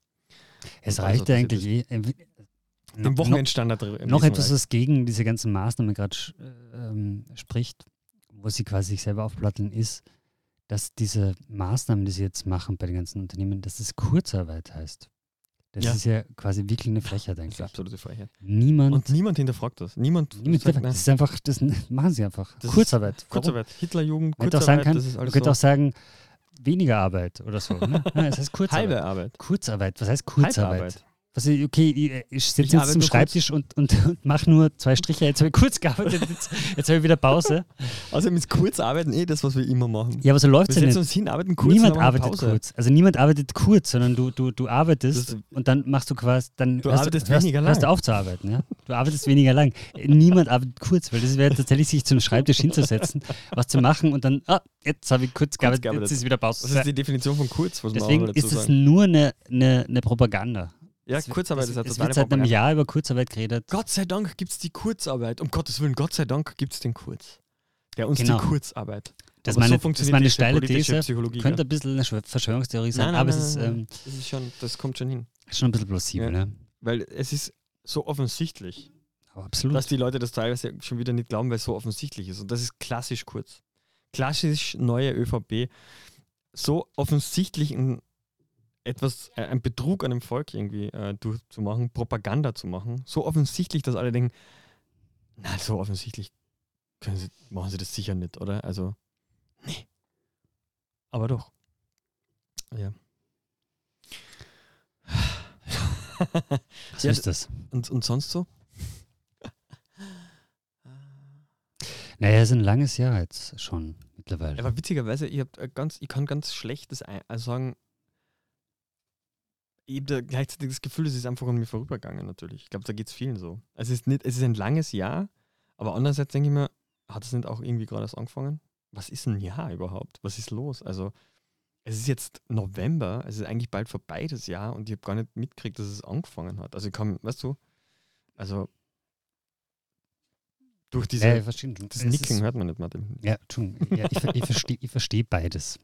Es Und reicht also, ja dass eigentlich eh. äh, wie- Den noch- Wochenendstandard dr- Noch lesen etwas, reicht. was gegen diese ganzen Maßnahmen gerade ähm, spricht, wo sie quasi sich selber aufplatteln, ist, dass diese Maßnahmen, die sie jetzt machen bei den ganzen Unternehmen, dass es Kurzarbeit heißt. Das Ja. ist ja quasi wirklich eine Frechheit Das ist eigentlich. absolute Freiheit. Niemand, Und niemand hinterfragt das. Niemand, niemand sagt, das nein, ist einfach, das machen sie einfach. Das ist Kurzarbeit. Warum? Kurzarbeit. Hitlerjugend, Man hätte auch sagen Kurzarbeit, können, das ist man alles könnte so auch sagen, weniger Arbeit oder so. Ne? Nein, es heißt Kurzarbeit. halbe Arbeit. Kurzarbeit. Was heißt Kurzarbeit? Halbarbeit. Was ich, okay, ich, ich Ich sitze jetzt arbeite zum nur Schreibtisch und, und, und mache nur zwei Striche. Jetzt habe ich kurz gearbeitet, jetzt, jetzt habe ich wieder Pause. Außerdem ist Kurzarbeiten eh das, was wir immer machen. Ja, aber so läuft Wir es ja setzen nicht. uns hin, arbeiten kurz Niemand und dann machen wir arbeitet Pause. kurz. Also niemand arbeitet kurz, sondern du, du, du arbeitest Das- und dann machst du quasi, dann Du hörst, arbeitest hörst, weniger hörst du lang. auf zu arbeiten. Ja? Du arbeitest weniger lang. Niemand arbeitet kurz, weil das wäre tatsächlich, sich zum Schreibtisch hinzusetzen, was zu machen und dann, ah, jetzt habe ich kurz gearbeitet, gearbeitet. jetzt ist wieder Pause. Was ist die Definition von kurz? Was Deswegen man auch dazu ist es sagen? nur eine, eine, eine Propaganda. Ja, Es wird- Kurzarbeit es, ist ja es totale wird seit einem Propaganda. Jahr über Kurzarbeit geredet. Gott sei Dank gibt es die Kurzarbeit. Um Gottes Willen, Gott sei Dank gibt es den Kurz. Der uns Genau. die Kurzarbeit. Das ist Aber meine, so das ist funktioniert meine diese steile politische These. Psychologie, Könnte gell? ein bisschen eine Schw- Verschwörungstheorie sein, Nein, nein, aber nein, es ist nein, ähm, nein. Das ist schon, das kommt schon hin. schon ein bisschen plausibel. Ja. Ne? Weil es ist so offensichtlich, Aber absolut. dass die Leute das teilweise schon wieder nicht glauben, weil es so offensichtlich ist. Und das ist klassisch kurz. Klassisch neue ÖVP. So offensichtlich ein, etwas, äh, ein Betrug an dem Volk irgendwie äh, durchzumachen, Propaganda zu machen. So offensichtlich, dass alle denken, na, so offensichtlich können sie, machen sie das sicher nicht, oder? Also, nee. Aber doch. Ja. So Ja, ist das. und, und sonst so? Naja, es ist ein langes Jahr jetzt schon mittlerweile. Aber witzigerweise, ich, hab äh, ganz, ich kann ganz schlecht das ein, also sagen, ich habe da gleichzeitig das Gefühl, es ist einfach an mir vorübergegangen natürlich. Ich glaube, da geht es vielen so. Es ist, nicht, es ist ein langes Jahr, aber andererseits denke ich mir, hat es nicht auch irgendwie gerade erst angefangen? Was ist ein Jahr überhaupt? Was ist los? Also es ist jetzt November, es ist eigentlich bald vorbei das Jahr und ich habe gar nicht mitgekriegt, dass es angefangen hat. Also ich kann, weißt du, also durch diese, Ja, ich verstehe. das Es Nicken ist- hört man nicht, Martin. Ja, Entschuldigung. Ja, ich, ver- ich verstehe ich versteh beides.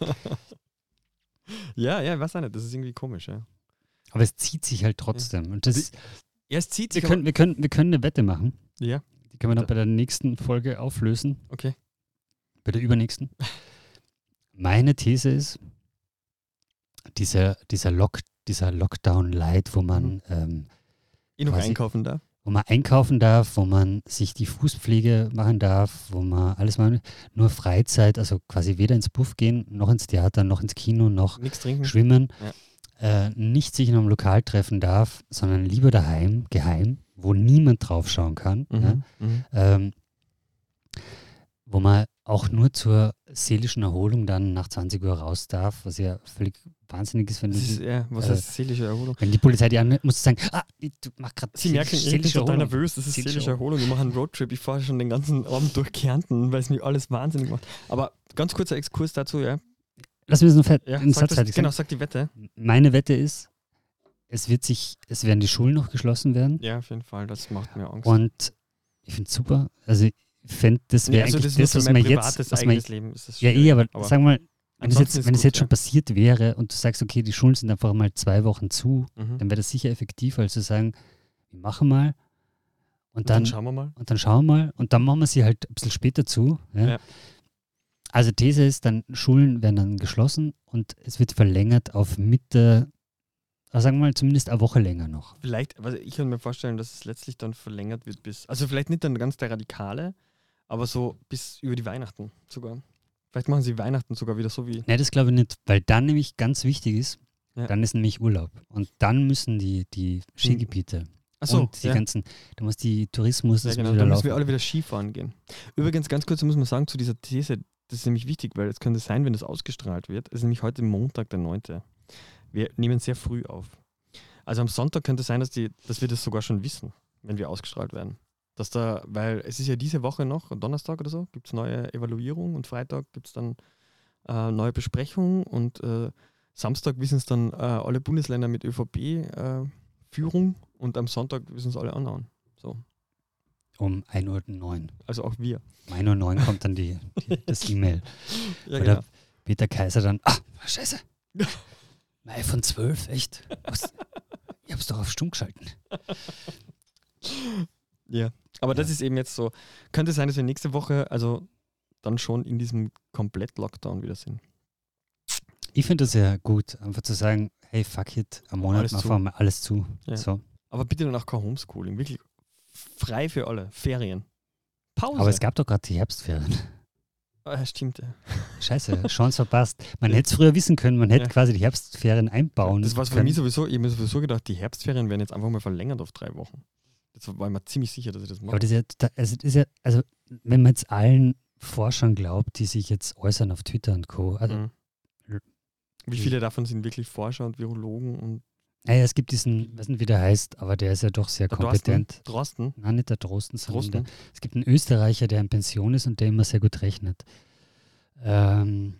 Ja, ja, ich weiß auch nicht, das ist irgendwie komisch, ja. Aber es zieht sich halt trotzdem. Und das, Ja, es zieht wir, sich können, wir, können, wir können eine Wette machen. aber, ja, Die können wir dann Bitte. bei der nächsten Folge auflösen. okay. Bei der übernächsten. Meine These ist, dieser, dieser, Lock, dieser Lockdown-Light, wo man, Mhm. ähm, Ich noch Quasi- einkaufen da. wo man einkaufen darf, wo man sich die Fußpflege machen darf, wo man alles machen, nur Freizeit, also quasi weder ins Buff gehen, noch ins Theater, noch ins Kino, noch Nichts trinken. schwimmen, Ja. äh, nicht sich in einem Lokal treffen darf, sondern lieber daheim, geheim, wo niemand draufschauen kann, Mhm. ja, Mhm. ähm, wo man auch nur zur seelischen Erholung dann nach zwanzig Uhr raus darf, was ja völlig wahnsinnig ist, wenn, du, Das ist, ja, was äh, heißt seelische Erholung? wenn die Polizei dir anhört, musst du sagen, ah, du machst gerade Sie merken, ich bin total nervös, das ist Seelische seelische Erholung. Ich mache einen Roadtrip, ich fahre schon den ganzen Abend durch Kärnten, weil es mich alles wahnsinnig macht. Aber ganz kurzer Exkurs dazu, ja. Lass mir das noch fett, ja einen sag Satz das, fertig sagen. genau, sag die Wette. Meine Wette ist, es wird sich, es werden die Schulen noch geschlossen werden Ja, auf jeden Fall, das macht mir Angst. und ich finde es super. Also ich finde, das Nee, wäre also eigentlich das, das, ist was nur für man mein jetzt, privates was man, eigenes Leben ist das ja schwierig. eh, aber, sag mal, wenn es ansonsten jetzt, ist wenn es gut, jetzt schon ja. passiert wäre und du sagst, okay, die Schulen sind einfach mal zwei Wochen zu, Mhm. dann wäre das sicher effektiver, als zu sagen, wir machen mal und Und dann, dann schauen wir mal. und dann schauen wir mal und dann machen wir sie halt ein bisschen später zu. Ja? Ja. Also These ist dann, Schulen werden dann geschlossen und es wird verlängert auf Mitte, also sagen wir mal zumindest eine Woche länger noch. Vielleicht, also ich kann mir vorstellen, dass es letztlich dann verlängert wird bis, also vielleicht nicht dann ganz der Radikale, aber so bis über die Weihnachten sogar. Vielleicht machen sie Weihnachten sogar wieder so wie, Nein, das glaube ich nicht, weil dann nämlich ganz wichtig ist, Ja. dann ist nämlich Urlaub und dann müssen die, die Skigebiete achso, und die ja, ganzen, da muss die Tourismus, ja das genau, muss wieder dann müssen laufen. wir alle wieder Skifahren gehen. Übrigens, ganz kurz muss man sagen zu dieser These, das ist nämlich wichtig, weil es könnte sein, wenn das ausgestrahlt wird, es ist nämlich heute Montag, der neunte. Wir nehmen sehr früh auf. Also am Sonntag könnte es sein, dass, die, dass wir das sogar schon wissen, wenn wir ausgestrahlt werden. Dass da, weil es ist ja diese Woche noch, Donnerstag oder so, gibt es neue Evaluierung und Freitag gibt es dann äh, neue Besprechungen und äh, Samstag wissen es dann äh, alle Bundesländer mit Ö V B-Führung äh, und am Sonntag wissen es alle anderen. So. Um ein Uhr neun. Also auch wir. Um ein Uhr neun kommt dann die, die, das E-Mail. Ja, Oder genau. Peter Kaiser dann, ah, scheiße, mein iPhone zwölf, echt? Was? Ich hab's doch auf stumm geschalten. Ja, aber das Ja. ist eben jetzt so, könnte sein, dass wir nächste Woche also dann schon in diesem Komplett-Lockdown wieder sind. Ich finde das ja gut, einfach zu sagen, hey, fuck it, am Monat Alles machen zu. wir mal alles zu. Ja. So. Aber bitte dann auch kein Homeschooling, wirklich frei für alle, Ferien. Pause. Aber es gab doch gerade die Herbstferien. Ah, stimmt, ja. Scheiße, Chance verpasst. Man Ja. hätte es früher wissen können, man hätte Ja. quasi die Herbstferien einbauen Das war für können. mich sowieso, ich habe mir sowieso gedacht, die Herbstferien werden jetzt einfach mal verlängert auf drei Wochen. Das war ich mir ziemlich sicher, dass ich das mache. Aber das ist ja, total- also, das ist ja, also wenn man jetzt allen Forschern glaubt, die sich jetzt äußern auf Twitter und Co. Also, Mhm. Wie viele davon sind wirklich Forscher und Virologen und naja, es gibt diesen, weiß nicht, wie der heißt, aber der ist ja doch sehr der kompetent. Drosten? Nein, nicht der Drosten, sondern der, Drosten? es gibt einen Österreicher, der in Pension ist und der immer sehr gut rechnet. Ähm,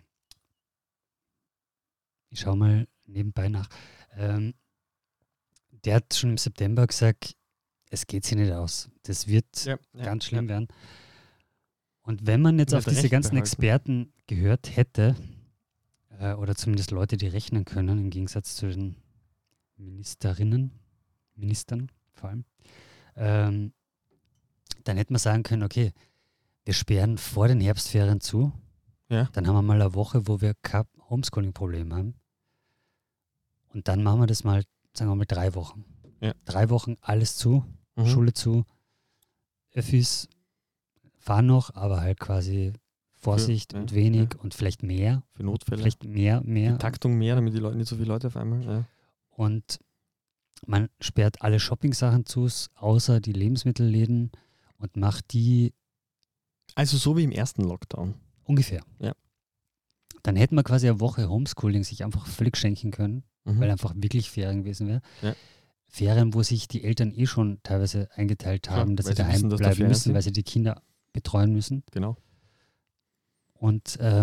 ich schaue mal nebenbei nach. Ähm, der hat schon im September gesagt, es geht sich nicht aus. Das wird Ja, ja, ganz schlimm ja. werden. Und wenn man jetzt Wird auf diese Recht ganzen behalten. Experten gehört hätte, äh, oder zumindest Leute, die rechnen können, im Gegensatz zu den Ministerinnen, Ministern vor allem, ähm, dann hätte man sagen können, okay, wir sperren vor den Herbstferien zu, Ja. dann haben wir mal eine Woche, wo wir kein Homeschooling-Problem haben und dann machen wir das mal, sagen wir mal, drei Wochen. Ja. Drei Wochen alles zu, Mhm. Schule zu, Öffis fahren noch, aber halt quasi Vorsicht ja, und wenig ja. und vielleicht mehr, Für Notfälle. vielleicht mehr, mehr. Die Taktung mehr, damit die Leute nicht so viele Leute auf einmal. Ja. Und man sperrt alle Shopping-Sachen zu, außer die Lebensmittelläden und macht die Also so wie im ersten Lockdown. ungefähr. Ja. Dann hätten wir quasi eine Woche Homeschooling sich einfach völlig schenken können, Mhm. weil einfach wirklich Ferien gewesen wäre. Ja. Ferien, wo sich die Eltern eh schon teilweise eingeteilt Klar, haben, dass weil sie sie daheim wissen, dass da bleiben Ferien müssen, sind. weil sie die Kinder betreuen müssen. Genau. Und ähm,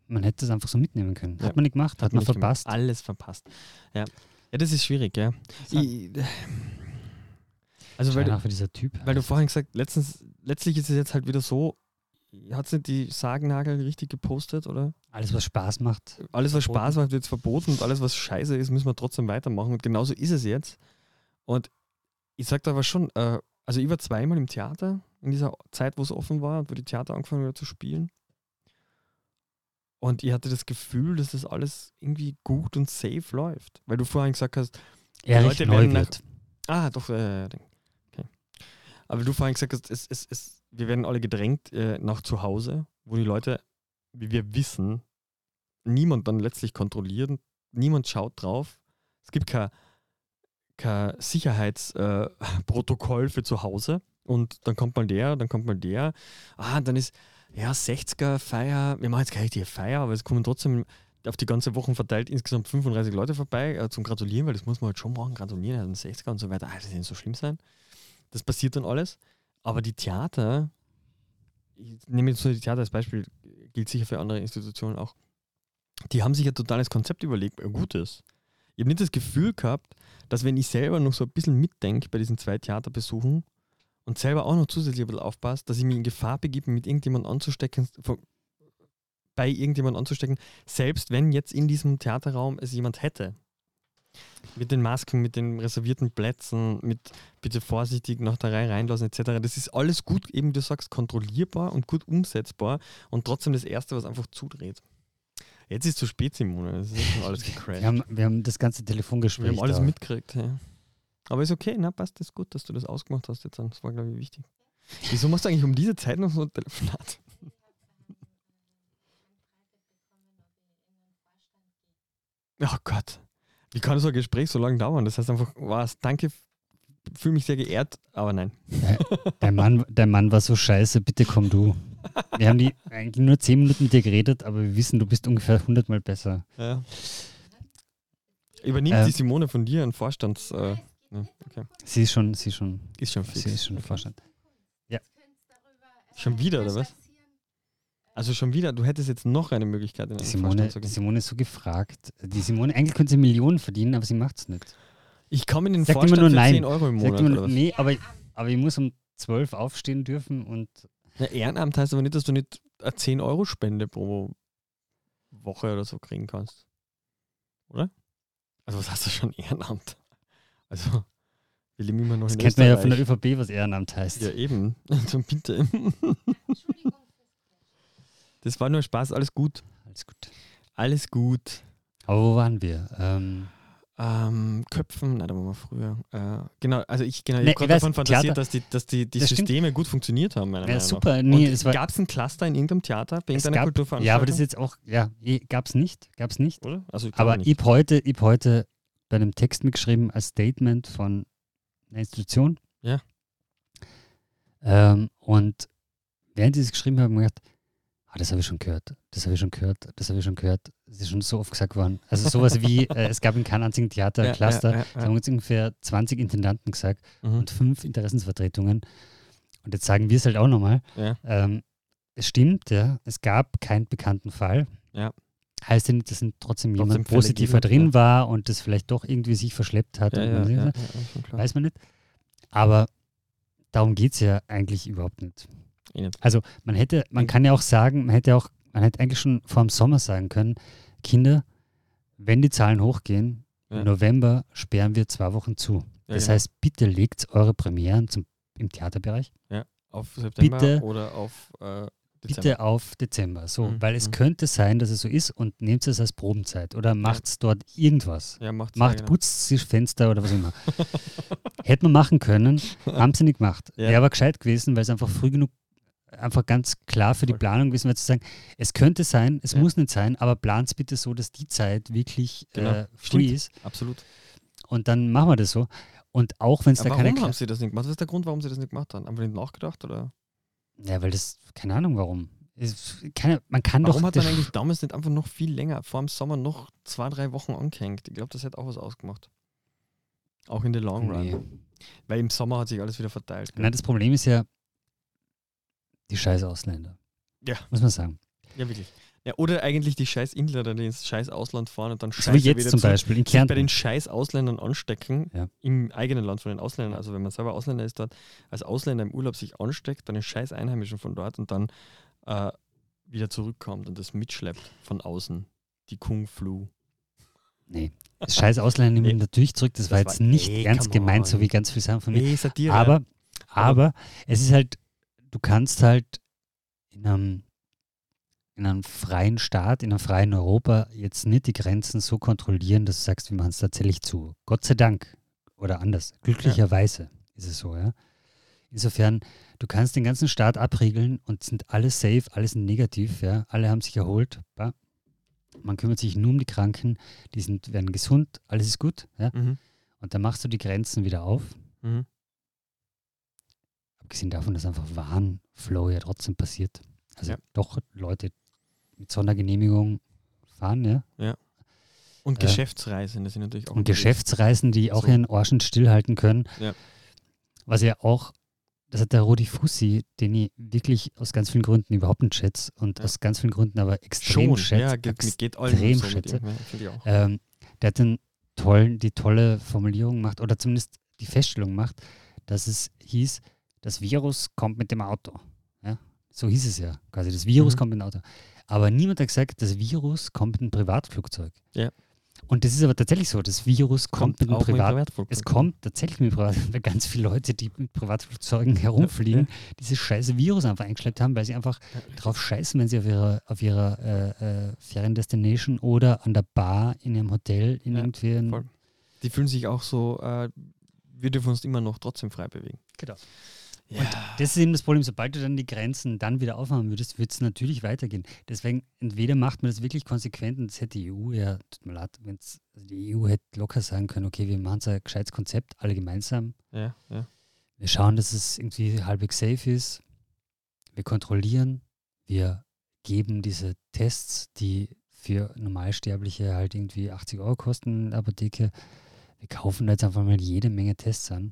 man hätte es einfach so mitnehmen können. Hat Ja. man nicht gemacht, hat, Hat man nicht verpasst. gemacht. Alles verpasst. Ja. Ja, das ist schwierig, ja. Ich, also weil du, für dieser Typ. weil du vorhin gesagt, letztens, letztlich ist es jetzt halt wieder so, hat es nicht die Sargnagel richtig gepostet, oder? Alles, was Spaß macht. Alles, was Verboten. Spaß macht, wird jetzt verboten und alles, was scheiße ist, müssen wir trotzdem weitermachen. Und genauso ist es jetzt. Und ich sag da aber schon, äh, also ich war zweimal im Theater in dieser Zeit, wo es offen war und wo die Theater angefangen haben zu spielen. Und ich hatte das Gefühl, dass das alles irgendwie gut und safe läuft. Weil du vorhin gesagt hast, Erich Leute werden nach- Neuwirth. ah, doch, äh, okay. Aber du vorhin gesagt hast, es, es, es, wir werden alle gedrängt äh, nach zu Hause, wo die Leute, wie wir wissen, niemand dann letztlich kontrolliert, niemand schaut drauf. Es gibt kein, kein Sicherheitsprotokoll äh, für zu Hause und dann kommt mal der, dann kommt mal der. Ah, dann ist, ja, sechziger-Feier, wir machen jetzt keine richtige Feier, aber es kommen trotzdem auf die ganze Woche verteilt insgesamt fünfunddreißig Leute vorbei äh, zum Gratulieren, weil das muss man halt schon machen, gratulieren, also sechziger und so weiter. Ah, das wird nicht so schlimm sein. Das passiert dann alles. Aber die Theater, ich nehme jetzt nur die Theater als Beispiel, gilt sicher für andere Institutionen auch, die haben sich ein totales Konzept überlegt, ein gutes. Ich habe nicht das Gefühl gehabt, dass wenn ich selber noch so ein bisschen mitdenke bei diesen zwei Theaterbesuchen und selber auch noch zusätzlich ein bisschen aufpasst, dass ich mich in Gefahr begebe, mit irgendjemandem anzustecken, von- bei irgendjemandem anzustecken, selbst wenn jetzt in diesem Theaterraum es jemand hätte. Mit den Masken, mit den reservierten Plätzen, mit bitte vorsichtig nach der Reihe reinlassen et cetera. Das ist alles gut, eben du sagst, kontrollierbar und gut umsetzbar und trotzdem das Erste, was einfach zudreht. Jetzt ist zu spät, Simone, das ist schon alles gecrashed. Wir haben, wir haben das ganze Telefongespräch. Wir haben alles da. mitgekriegt. Ja. Aber ist okay, na passt, das ist gut, dass du das ausgemacht hast jetzt. Das war, glaube ich, wichtig. Wieso machst du eigentlich um diese Zeit noch so ein Telefonat? Oh Gott. Wie kann so ein Gespräch so lange dauern? Das heißt einfach, was, danke, fühle mich sehr geehrt, aber nein. Der Mann, der Mann war so scheiße, bitte komm du. Wir haben die eigentlich nur zehn Minuten mit dir geredet, aber wir wissen, du bist ungefähr hundertmal besser. Ja. Übernimmt Ähm. die Simone von dir ein Vorstands... Äh, ja, okay. Sie ist schon, sie ist schon, Ist schon fix. sie ist schon Vorstand. Schon wieder, oder was? Also schon wieder, du hättest jetzt noch eine Möglichkeit in Die einen Simone, Vorstand zu die gehen. Simone ist so gefragt. Die Simone, eigentlich könnte sie Millionen verdienen, aber sie macht es nicht. Ich komme in den Sagt immer Vorstand nur für nein. zehn Euro im Sagt Monat, immer, oder was? nee, aber, aber ich muss um zwölf aufstehen dürfen und Ja, Ehrenamt heißt aber nicht, dass du nicht eine zehn Euro Spende pro Woche oder so kriegen kannst. Oder? Also was heißt das schon Ehrenamt? Also, wir leben immer noch das in kennt man ja von der Österreich. ÖVP, was Ehrenamt heißt. Ja, eben. So, bitte. Das war nur Spaß, alles gut. Alles gut. Alles gut. Aber wo waren wir? Ähm, Ähm, Köpfen, nein, da waren wir früher. Äh, genau, also ich, genau, ich Nee, habe gerade ich weiß, davon fantasiert, Theater- dass die, dass die, die Das stimmt. Systeme gut funktioniert haben, meiner ja, Meinung super. nach. Nee, Und es war, gab es ein Cluster in irgendeinem Theater, bei es irgendeiner gab, Kulturveranstaltung? ja, aber das ist jetzt auch, ja, gab es nicht, gab es nicht. Oder? Also ich glaube Aber nicht. ich habe heute, ich hab heute bei einem Text mitgeschrieben als Statement von einer Institution. Ja. Ähm, und während ich das geschrieben habe, habe ich mir gedacht, ah, das habe ich schon gehört, das habe ich schon gehört, das habe ich schon gehört. Das ist schon so oft gesagt worden. Also sowas wie, äh, es gab in keinem einzigen Theater Ja, Cluster, ja, ja, da ja. haben uns ungefähr zwanzig Intendanten gesagt Mhm. und fünf Interessensvertretungen. Und jetzt sagen wir es halt auch nochmal. Ja. Ähm, es stimmt, ja, es gab keinen bekannten Fall. Ja. Heißt ja nicht, dass trotzdem Trotzdem jemand Fälle positiver geben, drin ja. war und das vielleicht doch irgendwie sich verschleppt hat. Ja, und ja, man- ja, ja, schon klar. Weiß man nicht. Aber darum geht es ja eigentlich überhaupt nicht. Eh nicht. Also man hätte, man kann ja auch sagen, man hätte auch, man hätte eigentlich schon vor dem Sommer sagen können, Kinder, wenn die Zahlen hochgehen, Ja. im November sperren wir zwei Wochen zu. Ja, Das genau. heißt, bitte legt eure Premieren zum, im Theaterbereich Auf September bitte- oder auf äh, Dezember. bitte auf Dezember. So, Mhm, weil es mhm. könnte sein, dass es so ist und nehmt es als Probenzeit oder macht dort irgendwas. Ja, macht's Macht, ja, genau. putzt sich Fenster oder was immer. Hätte man machen können, haben sie nicht gemacht. Ja. Wäre aber gescheit gewesen, weil es einfach früh genug, einfach ganz klar für die Voll. Planung gewesen wäre, zu sagen, es könnte sein, es Ja. muss nicht sein, aber plant es bitte so, dass die Zeit wirklich Genau. äh, free Stimmt. ist. Absolut. Und dann machen wir das so. Und auch wenn es da Aber keine warum Kla- haben sie das nicht gemacht? Was ist der Grund, warum sie das nicht gemacht haben? Haben wir nicht nachgedacht? Oder? Ja, weil das, keine Ahnung warum. Es, keine, man kann Warum doch. hat man das- eigentlich damals nicht einfach noch viel länger, vor dem Sommer noch zwei, drei Wochen angehängt? Ich glaube, das hätte auch was ausgemacht. Auch in the long run. Nee. Weil im Sommer hat sich alles wieder verteilt. gell? Nein, das Problem ist ja die scheiß Ausländer. Ja. Muss man sagen. Ja, wirklich. Ja, oder eigentlich die scheiß Inländer, die ins scheiß Ausland fahren und dann So wie scheiße jetzt wieder zum zurück, Beispiel in sich bei Kärnten. den scheiß Ausländern anstecken, Ja. im eigenen Land von den Ausländern, also wenn man selber Ausländer ist dort, als Ausländer im Urlaub sich ansteckt bei den scheiß Einheimischen von dort und dann äh, wieder zurückkommt und das mitschleppt von außen, die Kung Flu. Nee, das scheiß Ausländer nehmen Nee. ihn natürlich zurück, das, Das war jetzt war- nicht Ey, ernst come gemeint, so on. wie ganz viele Sachen von mir. Nee, Satire. Aber, aber es ist halt, du kannst halt in einem, in einem freien Staat, in einem freien Europa jetzt nicht die Grenzen so kontrollieren, dass du sagst, wir machen es tatsächlich zu. Gott sei Dank. Oder anders. Glücklicherweise ist es so, ja. Insofern, du kannst den ganzen Staat abriegeln und sind alle safe, alle sind negativ, ja. Alle haben sich erholt. Bah. Man kümmert sich nur um die Kranken, die sind, werden gesund, alles ist gut, ja. Mhm. Und dann machst du die Grenzen wieder auf. Mhm. Abgesehen davon, dass einfach Warenflow ja trotzdem passiert. Also Ja. doch Leute mit Sondergenehmigung fahren, ja. Und Äh, Geschäftsreisende sind natürlich auch Und unterwegs. Geschäftsreisen, die auch So. ihren Arschen stillhalten können. Ja. Was ja auch, das hat der Rudi Fussi, den ich wirklich aus ganz vielen Gründen überhaupt nicht schätze und Ja. aus ganz vielen Gründen aber extrem Schon, schätze. ja, geht, extrem geht allen so mit schätze. ihm, ja, finde ich auch. Ähm, der hat den tollen, die tolle Formulierung gemacht oder zumindest die Feststellung gemacht, dass es hieß, das Virus kommt mit dem Auto. Ja? So hieß es ja quasi, das Virus Mhm. kommt mit dem Auto. Aber niemand hat gesagt, das Virus kommt mit einem Privatflugzeug. Ja. Und das ist aber tatsächlich so, das Virus kommt, mit einem auch Privat Privatflugzeug. Es kommt tatsächlich mit Privat, weil ganz viele Leute, die mit Privatflugzeugen herumfliegen, dieses scheiße Virus einfach eingeschleppt haben, weil sie einfach Ja, drauf scheißen, wenn sie auf ihrer, auf ihrer äh, äh, Feriendestination oder an der Bar in ihrem Hotel in Ja, irgendwie ein, voll. Die fühlen sich auch so, äh, wir dürfen uns immer noch trotzdem frei bewegen. Genau. Ja. Und das ist eben das Problem, sobald du dann die Grenzen dann wieder aufmachen würdest, wird es natürlich weitergehen. Deswegen, entweder macht man das wirklich konsequent und das hätte die E U, ja, tut mir leid, wenn's, also die E U hätte locker sagen können, okay, wir machen so ein gescheites Konzept, alle gemeinsam. Ja, ja. Wir schauen, dass es irgendwie halbwegs safe ist. Wir kontrollieren. Wir geben diese Tests, die für Normalsterbliche halt irgendwie achtzig Euro kosten in der Apotheke. Wir kaufen da jetzt einfach mal jede Menge Tests an.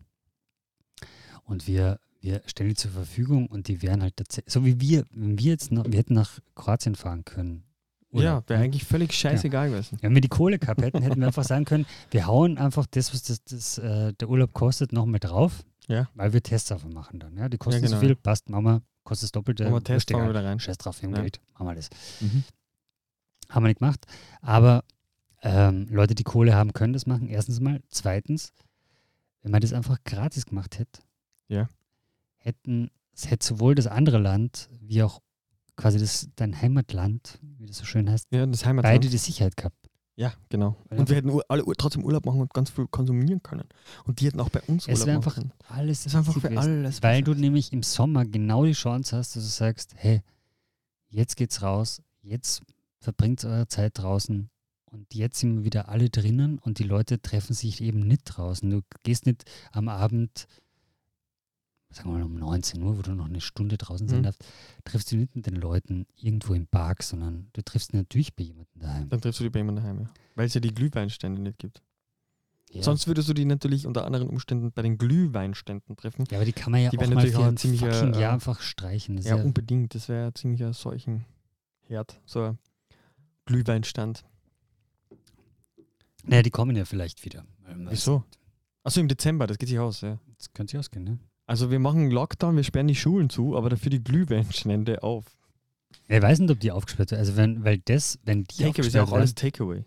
Und wir, wir stellen die zur Verfügung und die werden halt tatsächlich, so wie wir, wenn wir jetzt noch, wir hätten nach Kroatien fahren können. Ja, wäre eigentlich völlig scheißegal gewesen. Wenn wir die Kohle gehabt hätten, hätten wir einfach sagen können, wir hauen einfach das, was das, das, äh, der Urlaub kostet, noch mal drauf, Ja. weil wir Tests einfach machen dann. Ja? Die kosten Ja, so genau. viel, passt, machen wir, kostet das Doppelte. Machen wir Test, wurscht, fahren wir egal. wieder rein. Scheiß drauf, wir haben Ja. Geld, machen wir das. Mhm. Haben wir nicht gemacht, aber ähm, Leute, die Kohle haben, können das machen, erstens mal. Zweitens, wenn man das einfach gratis gemacht hätte, Ja. hätten, es hätte sowohl das andere Land, wie auch quasi das, dein Heimatland, wie das so schön heißt, Ja, das Heimatland. beide die Sicherheit gehabt. Ja, genau. Weil Und wir hätten ur- alle ur- trotzdem Urlaub machen und ganz viel konsumieren können. Und die hätten auch bei uns Es Urlaub wäre machen einfach können. alles Das ist einfach easy für gewesen. alles. Weil du besser. nämlich im Sommer genau die Chance hast, dass du sagst, hey, jetzt geht's raus, jetzt verbringt eure Zeit draußen und jetzt sind wir wieder alle drinnen und die Leute treffen sich eben nicht draußen. Du gehst nicht am Abend, sagen wir mal um neunzehn Uhr, wo du noch eine Stunde draußen sein Mhm. darfst, triffst du nicht mit den Leuten irgendwo im Park, sondern du triffst natürlich bei jemandem daheim. Dann triffst du die bei jemandem daheim, ja. Weil es ja die Glühweinstände nicht gibt. Ja. Sonst würdest du die natürlich unter anderen Umständen bei den Glühweinständen treffen. ja, aber die kann man ja die auch werden mal natürlich für auch ein ziemlich, fucking äh, Jahr einfach streichen. Das ist Ja, ja, unbedingt. Das wäre ziemlich ein solchen Herd. So ein Glühweinstand. naja, die kommen ja vielleicht wieder. Weil man- Wieso? Achso, im Dezember, das geht sich aus, ja. Das könnte sich ausgehen, ne? Also wir machen Lockdown, wir sperren die Schulen zu, aber dafür die Glühweinstände auf. Ja, ich weiß nicht, ob die aufgesperrt werden. Also wenn, weil das, wenn die Takeaway ist ja aufgesperrt auch alles werden, Takeaway.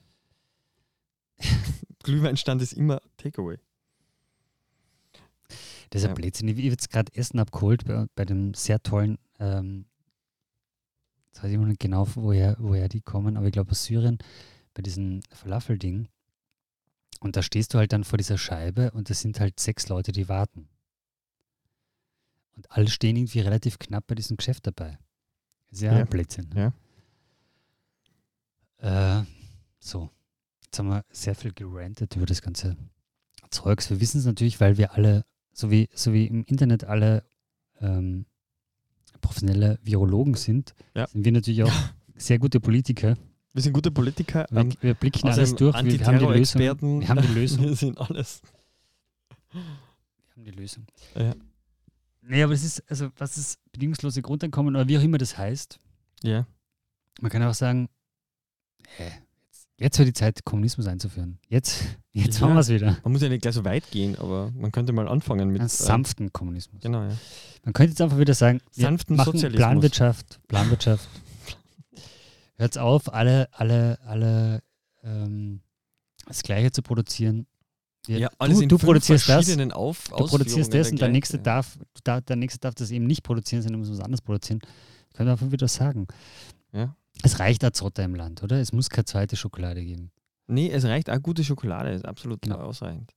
Glühweinstand ist immer Takeaway. das ist ja Ja. Blödsinn. Ich habe jetzt gerade Essen abgeholt bei, bei dem sehr tollen, ähm, jetzt weiß ich noch nicht genau, woher, woher die kommen, aber ich glaube aus Syrien, bei diesem Falafel-Ding. Und da stehst du halt dann vor dieser Scheibe und es sind halt sechs Leute, die warten. Und alle stehen irgendwie relativ knapp bei diesem Geschäft dabei. Das ist ja, Ja. ein Blödsinn. Ne? Äh, so, jetzt haben wir sehr viel gerantet über das ganze Zeugs. Wir wissen es natürlich, weil wir alle, so wie, so wie im Internet alle ähm, professionelle Virologen sind, Ja. sind wir natürlich auch sehr gute Politiker. Wir sind gute Politiker. Wir, ähm, wir blicken alles außerdem durch, wir, wir haben die Lösung. Antiterror-Experten. Wir haben die Lösung. Wir sind alles. Wir haben die Lösung. Ja. Nee, aber es ist, also was ist bedingungslose Grundeinkommen oder wie auch immer das heißt, Ja. Man kann auch sagen, hä, jetzt, jetzt wäre die Zeit, Kommunismus einzuführen. Jetzt, jetzt Ja. haben wir es wieder. Man muss ja nicht gleich so weit gehen, aber man könnte mal anfangen mit Einen sanften Kommunismus. Genau, ja. Man könnte jetzt einfach wieder sagen, wir Sanften machen Sozialismus. Planwirtschaft, Planwirtschaft. Hört's auf, alle, alle, alle ähm, das Gleiche zu produzieren. Wir, Ja, alles du in du fünf produzierst das, verschiedenen Auf du produzierst Ausführungen das und der gleichen- nächste, darf, da, der nächste darf das eben nicht produzieren, sondern muss was anderes produzieren. Können wir einfach wieder sagen. Ja. Es reicht Azotter im Land, oder? Es muss keine zweite Schokolade geben. Nee, es reicht auch gute Schokolade, ist absolut Genau. ausreichend.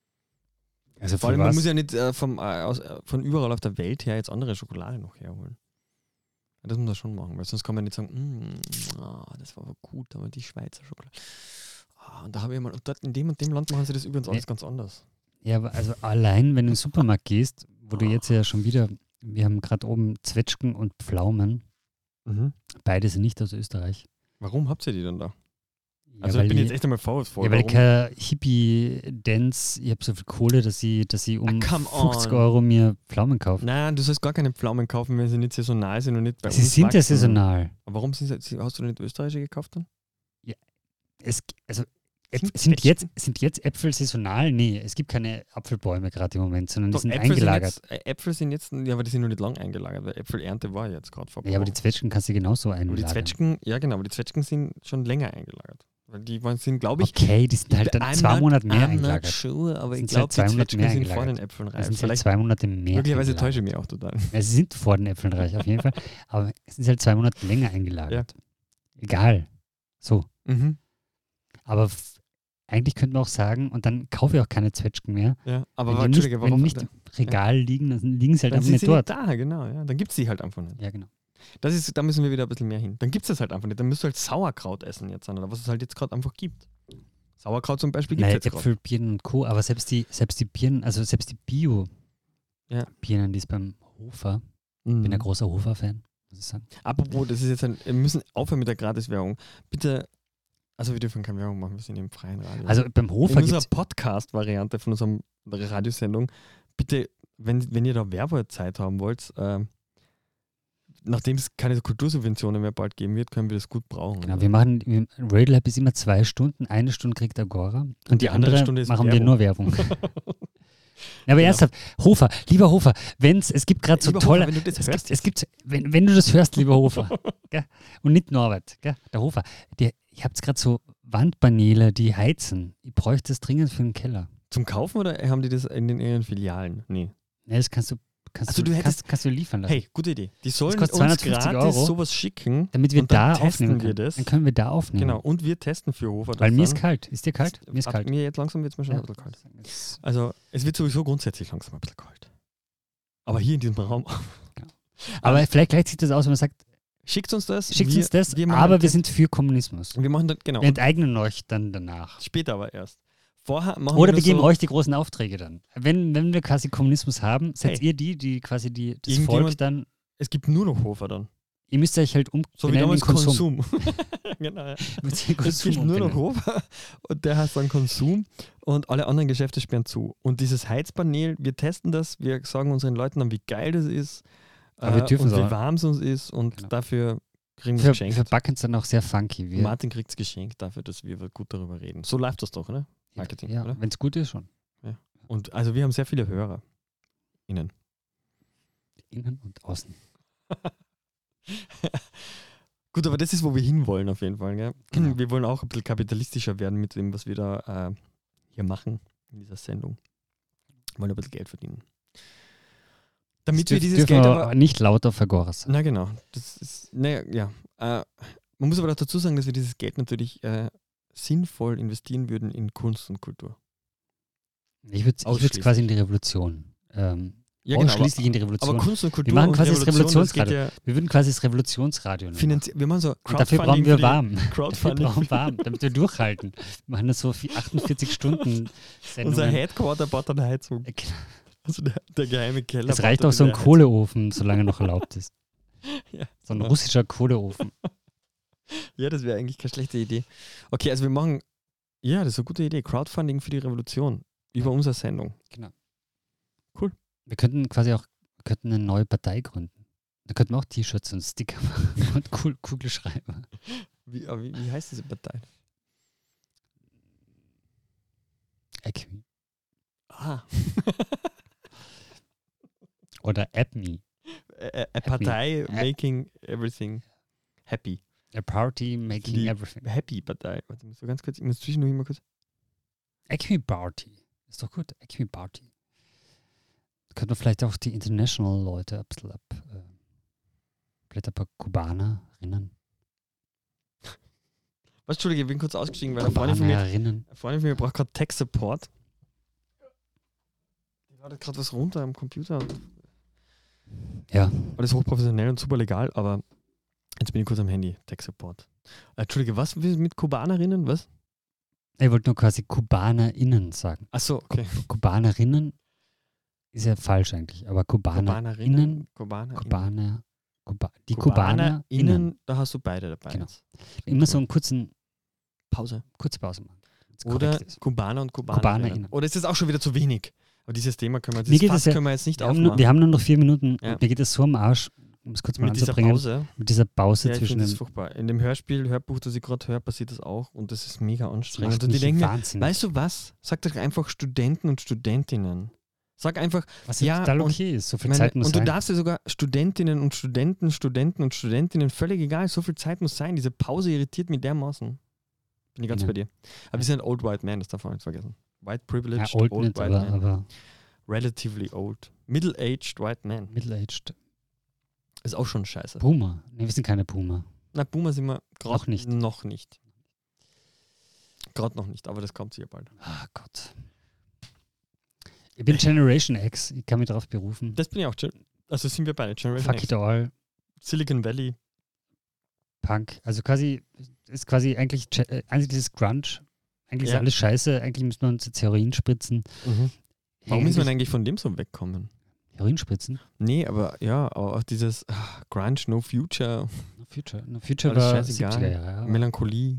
Also Vor allem, man muss ja nicht äh, vom, äh, aus, äh, von überall auf der Welt her jetzt andere Schokolade noch herholen. Ja, das muss man schon machen, weil sonst kann man nicht sagen, mm, ah, das war aber gut, aber die Schweizer Schokolade. Ah, und da habe ich mal, und dort in dem und dem Land machen sie das übrigens alles Nee. ganz anders. Ja, aber also allein, wenn du in den Supermarkt gehst, wo du jetzt ja schon wieder, wir haben gerade oben Zwetschgen und Pflaumen, Mhm. beide sind nicht aus Österreich. Warum habt ihr die dann da? Ja, Also weil ich bin die, jetzt echt einmal vorwurfsvoll. ja, weil ich Warum? kein Hippie-Dance, ich habe so viel Kohle, dass ich, dass ich um Ah, come fünfzig on. Euro mir Pflaumen kaufe. Nein, du sollst gar keine Pflaumen kaufen, wenn sie nicht saisonal sind und nicht bei Sie uns sind ja wachsen. saisonal. Aber warum sind sie, hast du nicht österreichische gekauft dann? Es, also, Äpf Sind sind, jetzt, Zwetschgen? sind jetzt Äpfel saisonal? Nee, es gibt keine Apfelbäume gerade im Moment, sondern die Doch, sind Äpfel eingelagert. Sind jetzt, äh, Äpfel sind jetzt, ja, aber die sind noch nicht lang eingelagert, weil Äpfelernte war jetzt gerade vorbei. Ja, aber die Zwetschgen kannst du genauso aber die einlagern. Zwetschgen, ja genau, aber die Zwetschgen sind schon länger eingelagert. Weil die waren, sind, glaube ich, Okay, die sind halt dann I'm zwei not- Monate mehr I'm not eingelagert. Sure, aber ich Sind glaube, seit die zwei Monaten Zwetschgen mehr sind vor eingelagert. den Äpfeln Das reif. sind halt Vielleicht, zwei Monate mehr. möglicherweise eingelagert. täusche ich mich auch total. Ja, sie sind vor den Äpfeln reich, auf jeden Fall. Aber es sind halt zwei Monate länger eingelagert. Egal. So. Mhm. Aber f- eigentlich könnte man auch sagen, und dann kaufe ich auch keine Zwetschgen mehr. Ja, aber wenn wa- die nicht, Entschuldige, wenn warum? die nicht im Regal liegen, dann liegen sie halt dann einfach sind nicht sie dort. nicht da, genau. Ja. Dann gibt es sie halt einfach nicht. Ja, genau. Das ist, da müssen wir wieder ein bisschen mehr hin. Dann gibt es das halt einfach nicht. Dann müsst du halt Sauerkraut essen jetzt, oder was es halt jetzt gerade einfach gibt. Sauerkraut zum Beispiel gibt es Naja, jetzt gerade. Äpfel, Birnen und Co., aber selbst die, selbst die Birnen, also selbst die Ja. Bio-Birnen, die ist beim Hofer. Ich Mhm. bin ein großer Hofer-Fan, muss ich sagen. Apropos, das ist jetzt ein, wir müssen aufhören mit der Gratiswerbung. Bitte, also wir dürfen keine Werbung machen, wir sind im freien Radio. Also beim in Hofer unserer gibt Podcast-Variante von unserer Radiosendung, bitte, wenn, wenn ihr da Werbezeit haben wollt, äh, nachdem es keine Kultursubventionen mehr bald geben wird, können wir das gut brauchen. genau, Also. wir machen, wir- Radio Lab ist immer zwei Stunden, eine Stunde kriegt Agora und, die, die andere andere Stunde ist machen wir Werbung. nur Werbung. Ja, aber Genau. ernsthaft, Hofer, lieber Hofer, wenn's, es gibt gerade so Lieber tolle, Hofer, wenn du das es, hörst gibt, es gibt, wenn, wenn du das hörst, lieber Hofer, gell, und nicht Norbert, gell, der Hofer, der, ihr habt gerade so Wandpaneele, die heizen. Ich bräuchte das dringend für den Keller. Zum Kaufen oder haben die das in den ihren Filialen? Nee. Ja, das kannst du, kannst, Also du, du hättest- kannst, kannst du liefern lassen. Hey, gute Idee. Die sollen kostet uns zweihundertfünfzig gratis Euro. sowas schicken. Damit wir und dann da testen aufnehmen wir können. das. Dann können wir da aufnehmen. Genau. Und wir testen für Hofer. das Weil mir ist dann. kalt. Ist dir kalt? Mir ist Ab kalt. Mir jetzt langsam wird es mir schon Ja. ein bisschen kalt. Es- Also es wird sowieso grundsätzlich langsam ein bisschen kalt. Aber hier in diesem Raum. Aber vielleicht gleicht sich das aus, wenn man sagt, Schickt uns das. schickt wir, uns das, wir machen aber einen wir Test. sind für Kommunismus. Wir machen dann, genau. Wir enteignen euch dann danach. Später aber erst. Vorher machen Oder wir wir nur geben so, euch die großen Aufträge dann. Wenn, wenn wir quasi Kommunismus haben, seid Hey. ihr die, die quasi die, das Irgendjemand- Volk dann, Es gibt nur noch Hofer dann. ihr müsst euch halt um So wie benennen in damals Konsum. Konsum. genau, ja. Ihr müsst euch in Es Konsum gibt nur noch umbenennen. Hofer und der heißt dann Konsum und alle anderen Geschäfte sperren zu. Und dieses Heizpanel, wir testen das, wir sagen unseren Leuten dann, wie geil das ist Aber wir äh, dürfen und es wie auch. warm es uns ist und Genau. dafür kriegen wir es Wir geschenkt. verpacken es dann auch sehr funky. Wir, Martin kriegt es geschenkt dafür, dass wir gut darüber reden. So läuft das doch, ne? Marketing, ja, oder? wenn es gut ist schon. Und also wir haben sehr viele Hörer. Innen. Innen und außen. Gut, aber das ist, wo wir hinwollen auf jeden Fall. Gell? Genau. Wir wollen auch ein bisschen kapitalistischer werden mit dem, was wir da äh, hier machen in dieser Sendung. Wir wollen ein bisschen Geld verdienen. Damit Das wir dürf- dieses dürfen Geld wir aber... nicht lauter vergoren sein. Na genau. Das ist, naja, ja. Äh, man muss aber auch dazu sagen, dass wir dieses Geld natürlich äh, sinnvoll investieren würden in Kunst und Kultur. Ich würde es Ausschließlich. quasi in die Revolution. Ähm, Ja, genau. ausschließlich in die Aber, Revolution. aber Kunst und Kultur machen und quasi das Revolution, das geht Revolutionsradio. ja wir würden quasi das Revolutionsradio nehmen. finanziell. Wir machen so Und dafür brauchen wir für die- warm. Dafür Crowdfunding. brauchen warm, damit wir durchhalten. Wir machen das so wie achtundvierzig Stunden Sendungen. Unser Headquarter baut eine Heizung. Äh, genau. Also der, der geheime Keller. Es baut reicht dann auch so ein eine Kohleofen, solange noch erlaubt ist. Ja, So ein genau. russischer Kohleofen. Ja, das wäre eigentlich keine schlechte Idee. Okay, also wir machen, ja, das ist eine gute Idee. Crowdfunding für die Revolution. Über unsere Sendung. Genau. Cool. Wir könnten quasi auch wir könnten eine neue Partei gründen. Da könnten wir auch T-Shirts und Sticker machen und Kugel Kugelschreiber. Wie, wie, wie heißt diese Partei? Equi. Ah. Oder AppMe. A, a Partei Happy. making everything happy. A party making Die everything. Happy Partei. Warte, muss so ganz kurz, ich muss zwischendurch mal kurz. Equi-Party. Ist doch gut. Equi-Party. Da könnten wir vielleicht auch die International-Leute ein bisschen ab. Äh, vielleicht ein paar Kubanerinnen. Was, Entschuldige, ich bin kurz ausgestiegen, weil eine Freundin von mir, Kubanerinnen. eine Freundin von mir braucht gerade Tech-Support. Die ladet gerade was runter am Computer. Und Ja. alles hochprofessionell und super legal, aber jetzt bin ich kurz am Handy. Tech-Support. Äh, Entschuldige, was mit Kubanerinnen? Was? Ich wollte nur quasi KubanerInnen sagen. Achso, okay. Kubanerinnen ist ja falsch eigentlich, aber KubanerInnen, Kubanerinnen. Kubaner, Kuba, die KubanerInnen, KubanerInnen. da hast du beide dabei. Genau. Jetzt. Immer so einen kurzen, Pause. kurze Pause machen. wenn's Oder korrekt ist. Kubaner und Kubanerinnen. KubanerInnen. Oder ist das auch schon wieder zu wenig? Aber dieses Thema können wir, Mir dieses geht Fass es ja- können wir jetzt nicht Wir haben, nur, aufmachen. wir haben nur noch vier Minuten Ja. und mir geht es so am Arsch, um es kurz mal Mit dieser anzubringen, Pause. mit dieser Pause Ja, ich zwischen finde das den furchtbar. In dem Hörspiel, Hörbuch, das ich gerade höre, passiert das auch und das ist mega das anstrengend. macht Und die mich denken mir, wahnsinnig. weißt du was? Sag doch einfach Studenten und Studentinnen. Sag einfach, Was ja, ja total und okay ist. So viel meine, Zeit muss und du sein. darfst ja sogar Studentinnen und Studenten, Studenten und Studentinnen, völlig egal, so viel Zeit muss sein. Diese Pause irritiert mich dermaßen. Bin ich ganz Ja. bei dir. Aber wir sind Old White Man, das darf man nicht vergessen. White Privileged, ja, old, Old nicht, White aber, Man. aber Relatively old. Middle-aged White Man. middle-aged. Ist auch schon scheiße. Boomer. Ne, wir sind keine Boomer. Na, Boomer sind wir gerade Noch nicht. Noch nicht. Gerade noch nicht, aber das kommt sicher bald. Ah Gott. Ich bin Generation X. Ich kann mich darauf berufen. Das bin ich auch. Gen- Also sind wir beide. Generation Fuck X. it all. Silicon Valley. Punk. Also quasi, ist quasi eigentlich, Ge- äh, eigentlich dieses Grunge. Eigentlich Ja. ist alles scheiße. Eigentlich müssen wir uns jetzt Heroin spritzen. Warum ist man Eigentlich- eigentlich von dem so wegkommen? Heroin spritzen? Nee, aber ja, aber auch dieses ah, Grunge, No Future, No Future. No Future Alles war scheißegal. siebziger Jahre. Ja. Melancholie.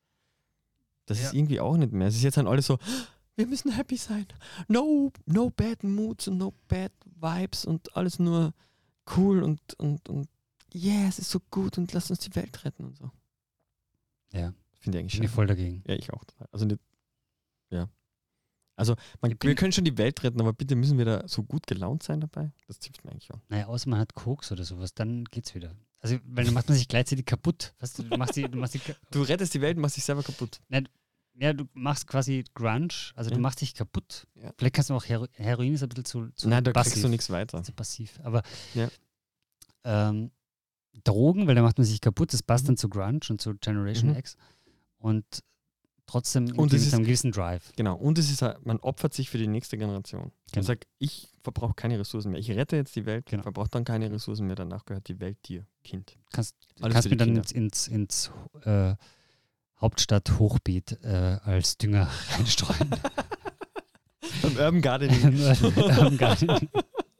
Das Ja. ist irgendwie auch nicht mehr. Es ist jetzt dann alles so, wir müssen happy sein. No, no bad moods und no bad vibes und alles nur cool und, und, und yeah, es ist so gut und lass uns die Welt retten und so. Ja. Finde ich eigentlich Bin ich schön. voll dagegen. Ja, ich auch. total. Also nicht, ja. Also man, Ich bin- wir können schon die Welt retten, aber bitte müssen wir da so gut gelaunt sein dabei? Das zipft mir eigentlich an. Naja, außer man hat Koks oder sowas, dann geht's wieder. Also, weil dann macht man sich gleichzeitig kaputt. Weißt du, du machst die, du machst die, Du rettest die Welt und machst dich selber kaputt. ja, du machst quasi Grunge, also Ja. du machst dich kaputt. Ja. Vielleicht kannst du auch Hero Heroin ist ein bisschen zu, zu Nein, da passiv. kriegst du nichts weiter. Zu passiv. Aber Ja. ähm, Drogen, weil da macht man sich kaputt, das passt Mhm. dann zu Grunge und zu Generation Mhm. X. Und trotzdem Und irgendwie es mit ist- einem gewissen Drive. Genau. Und es ist halt, man opfert sich für die nächste Generation. Man Genau. sagt, ich verbrauche keine Ressourcen mehr. Ich rette jetzt die Welt, Genau. verbrauche dann keine Ressourcen mehr. Danach gehört die Welt dir, Kind. Kannst, Alles kannst für mir die dann Kinder. ins, ins, ins äh, Hauptstadt-Hochbeet äh, als Dünger reinstreuen. Beim Urban Gardening. Urban Gardening.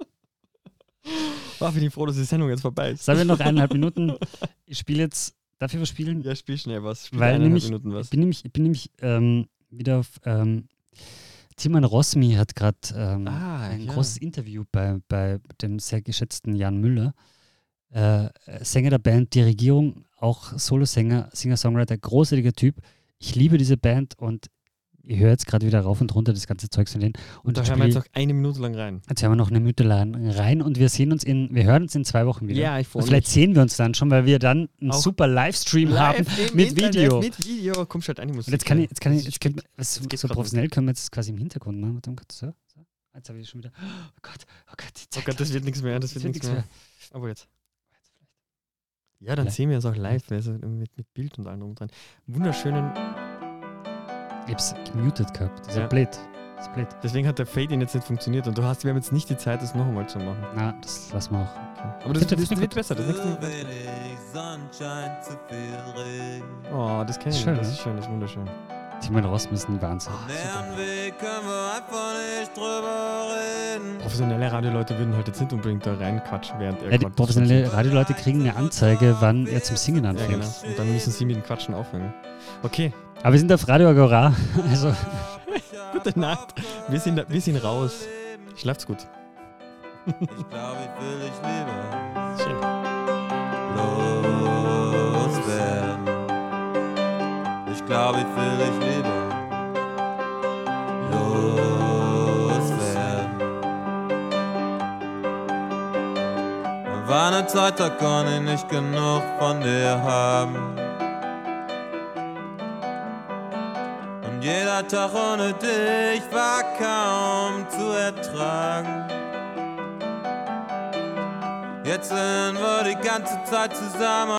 War bin ich froh, dass die Sendung jetzt vorbei ist. Jetzt haben wir noch eineinhalb Minuten. Ich spiele jetzt, darf ich was spielen? Ja, spiel schnell was. Spiel Weil eineinhalb nämlich, Minuten was. ich bin nämlich, ich bin nämlich ähm, wieder auf, ähm, Timon Rosmi hat gerade ähm, Ah, ein ja. großes Interview bei, bei dem sehr geschätzten Jan Müller, äh, Sänger der Band Die Regierung, auch Solosänger, Singer-Songwriter, großartiger Typ. Ich liebe diese Band und ich höre jetzt gerade wieder rauf und runter das ganze Zeugs von denen. Und Da jetzt hören wir jetzt spiel- noch eine Minute lang rein. jetzt hören wir noch eine Minute lang rein und wir sehen uns in, wir hören uns in zwei Wochen wieder. Ja, ich freue Und vielleicht mich. sehen wir uns dann schon, weil wir dann einen Auch super Livestream haben Live im mit Internet, Video. Mit Video. Komm, schalt an die Musik. Und jetzt kann ich, rein. jetzt kann ich, Das jetzt ist können wir, was, Jetzt geht's so grad professionell können wir jetzt quasi im Hintergrund machen. Warte mal kurz, so, so. Jetzt habe ich schon wieder, oh Gott, oh Gott, die Oh Zeit. Gott, das wird nichts mehr. Das wird nichts mehr. Aber jetzt. Ja, dann Ja. sehen wir es auch live, also mit, mit Bild und allem drum und dran. Wunderschönen. Ich hab's gemutet gehabt, das ist ja Ja. blöd. Das ist blöd. Deswegen hat der Fade-In jetzt nicht funktioniert und du hast, wir haben jetzt nicht die Zeit, das noch einmal zu machen. Na, das lassen wir auch. Aber das, Bitte, das bitte, wird bitte. besser. Das nächste Mal. wenig Sonnenschein, zu viel Regen. Oh, das kenne ich. Schön, das ne? ist schön, das ist wunderschön. Timon Rosmi ist ein Wahnsinn. Näheren Weg können wir einfach nicht drüber reden. Professionelle Radioleute würden halt jetzt nicht unbedingt da reinquatschen, während er Ja, die quatscht. professionelle Radioleute kriegen eine Anzeige, wann er zum Singen Ja, anfängt. genau. Und dann müssen sie mit dem Quatschen aufhören. Okay, Aber wir sind auf Radio Agora, also gute Nacht. Wir sind, wir sind raus. Schlaft's gut. Ich glaube, ich will dich lieber. Schön. loswerden. Ich glaube, ich will dich lieber loswerden. War eine Zeit, da konnte ich nicht genug von dir haben. Und jeder Tag ohne dich war kaum zu ertragen. Jetzt sind wir die ganze Zeit zusammen.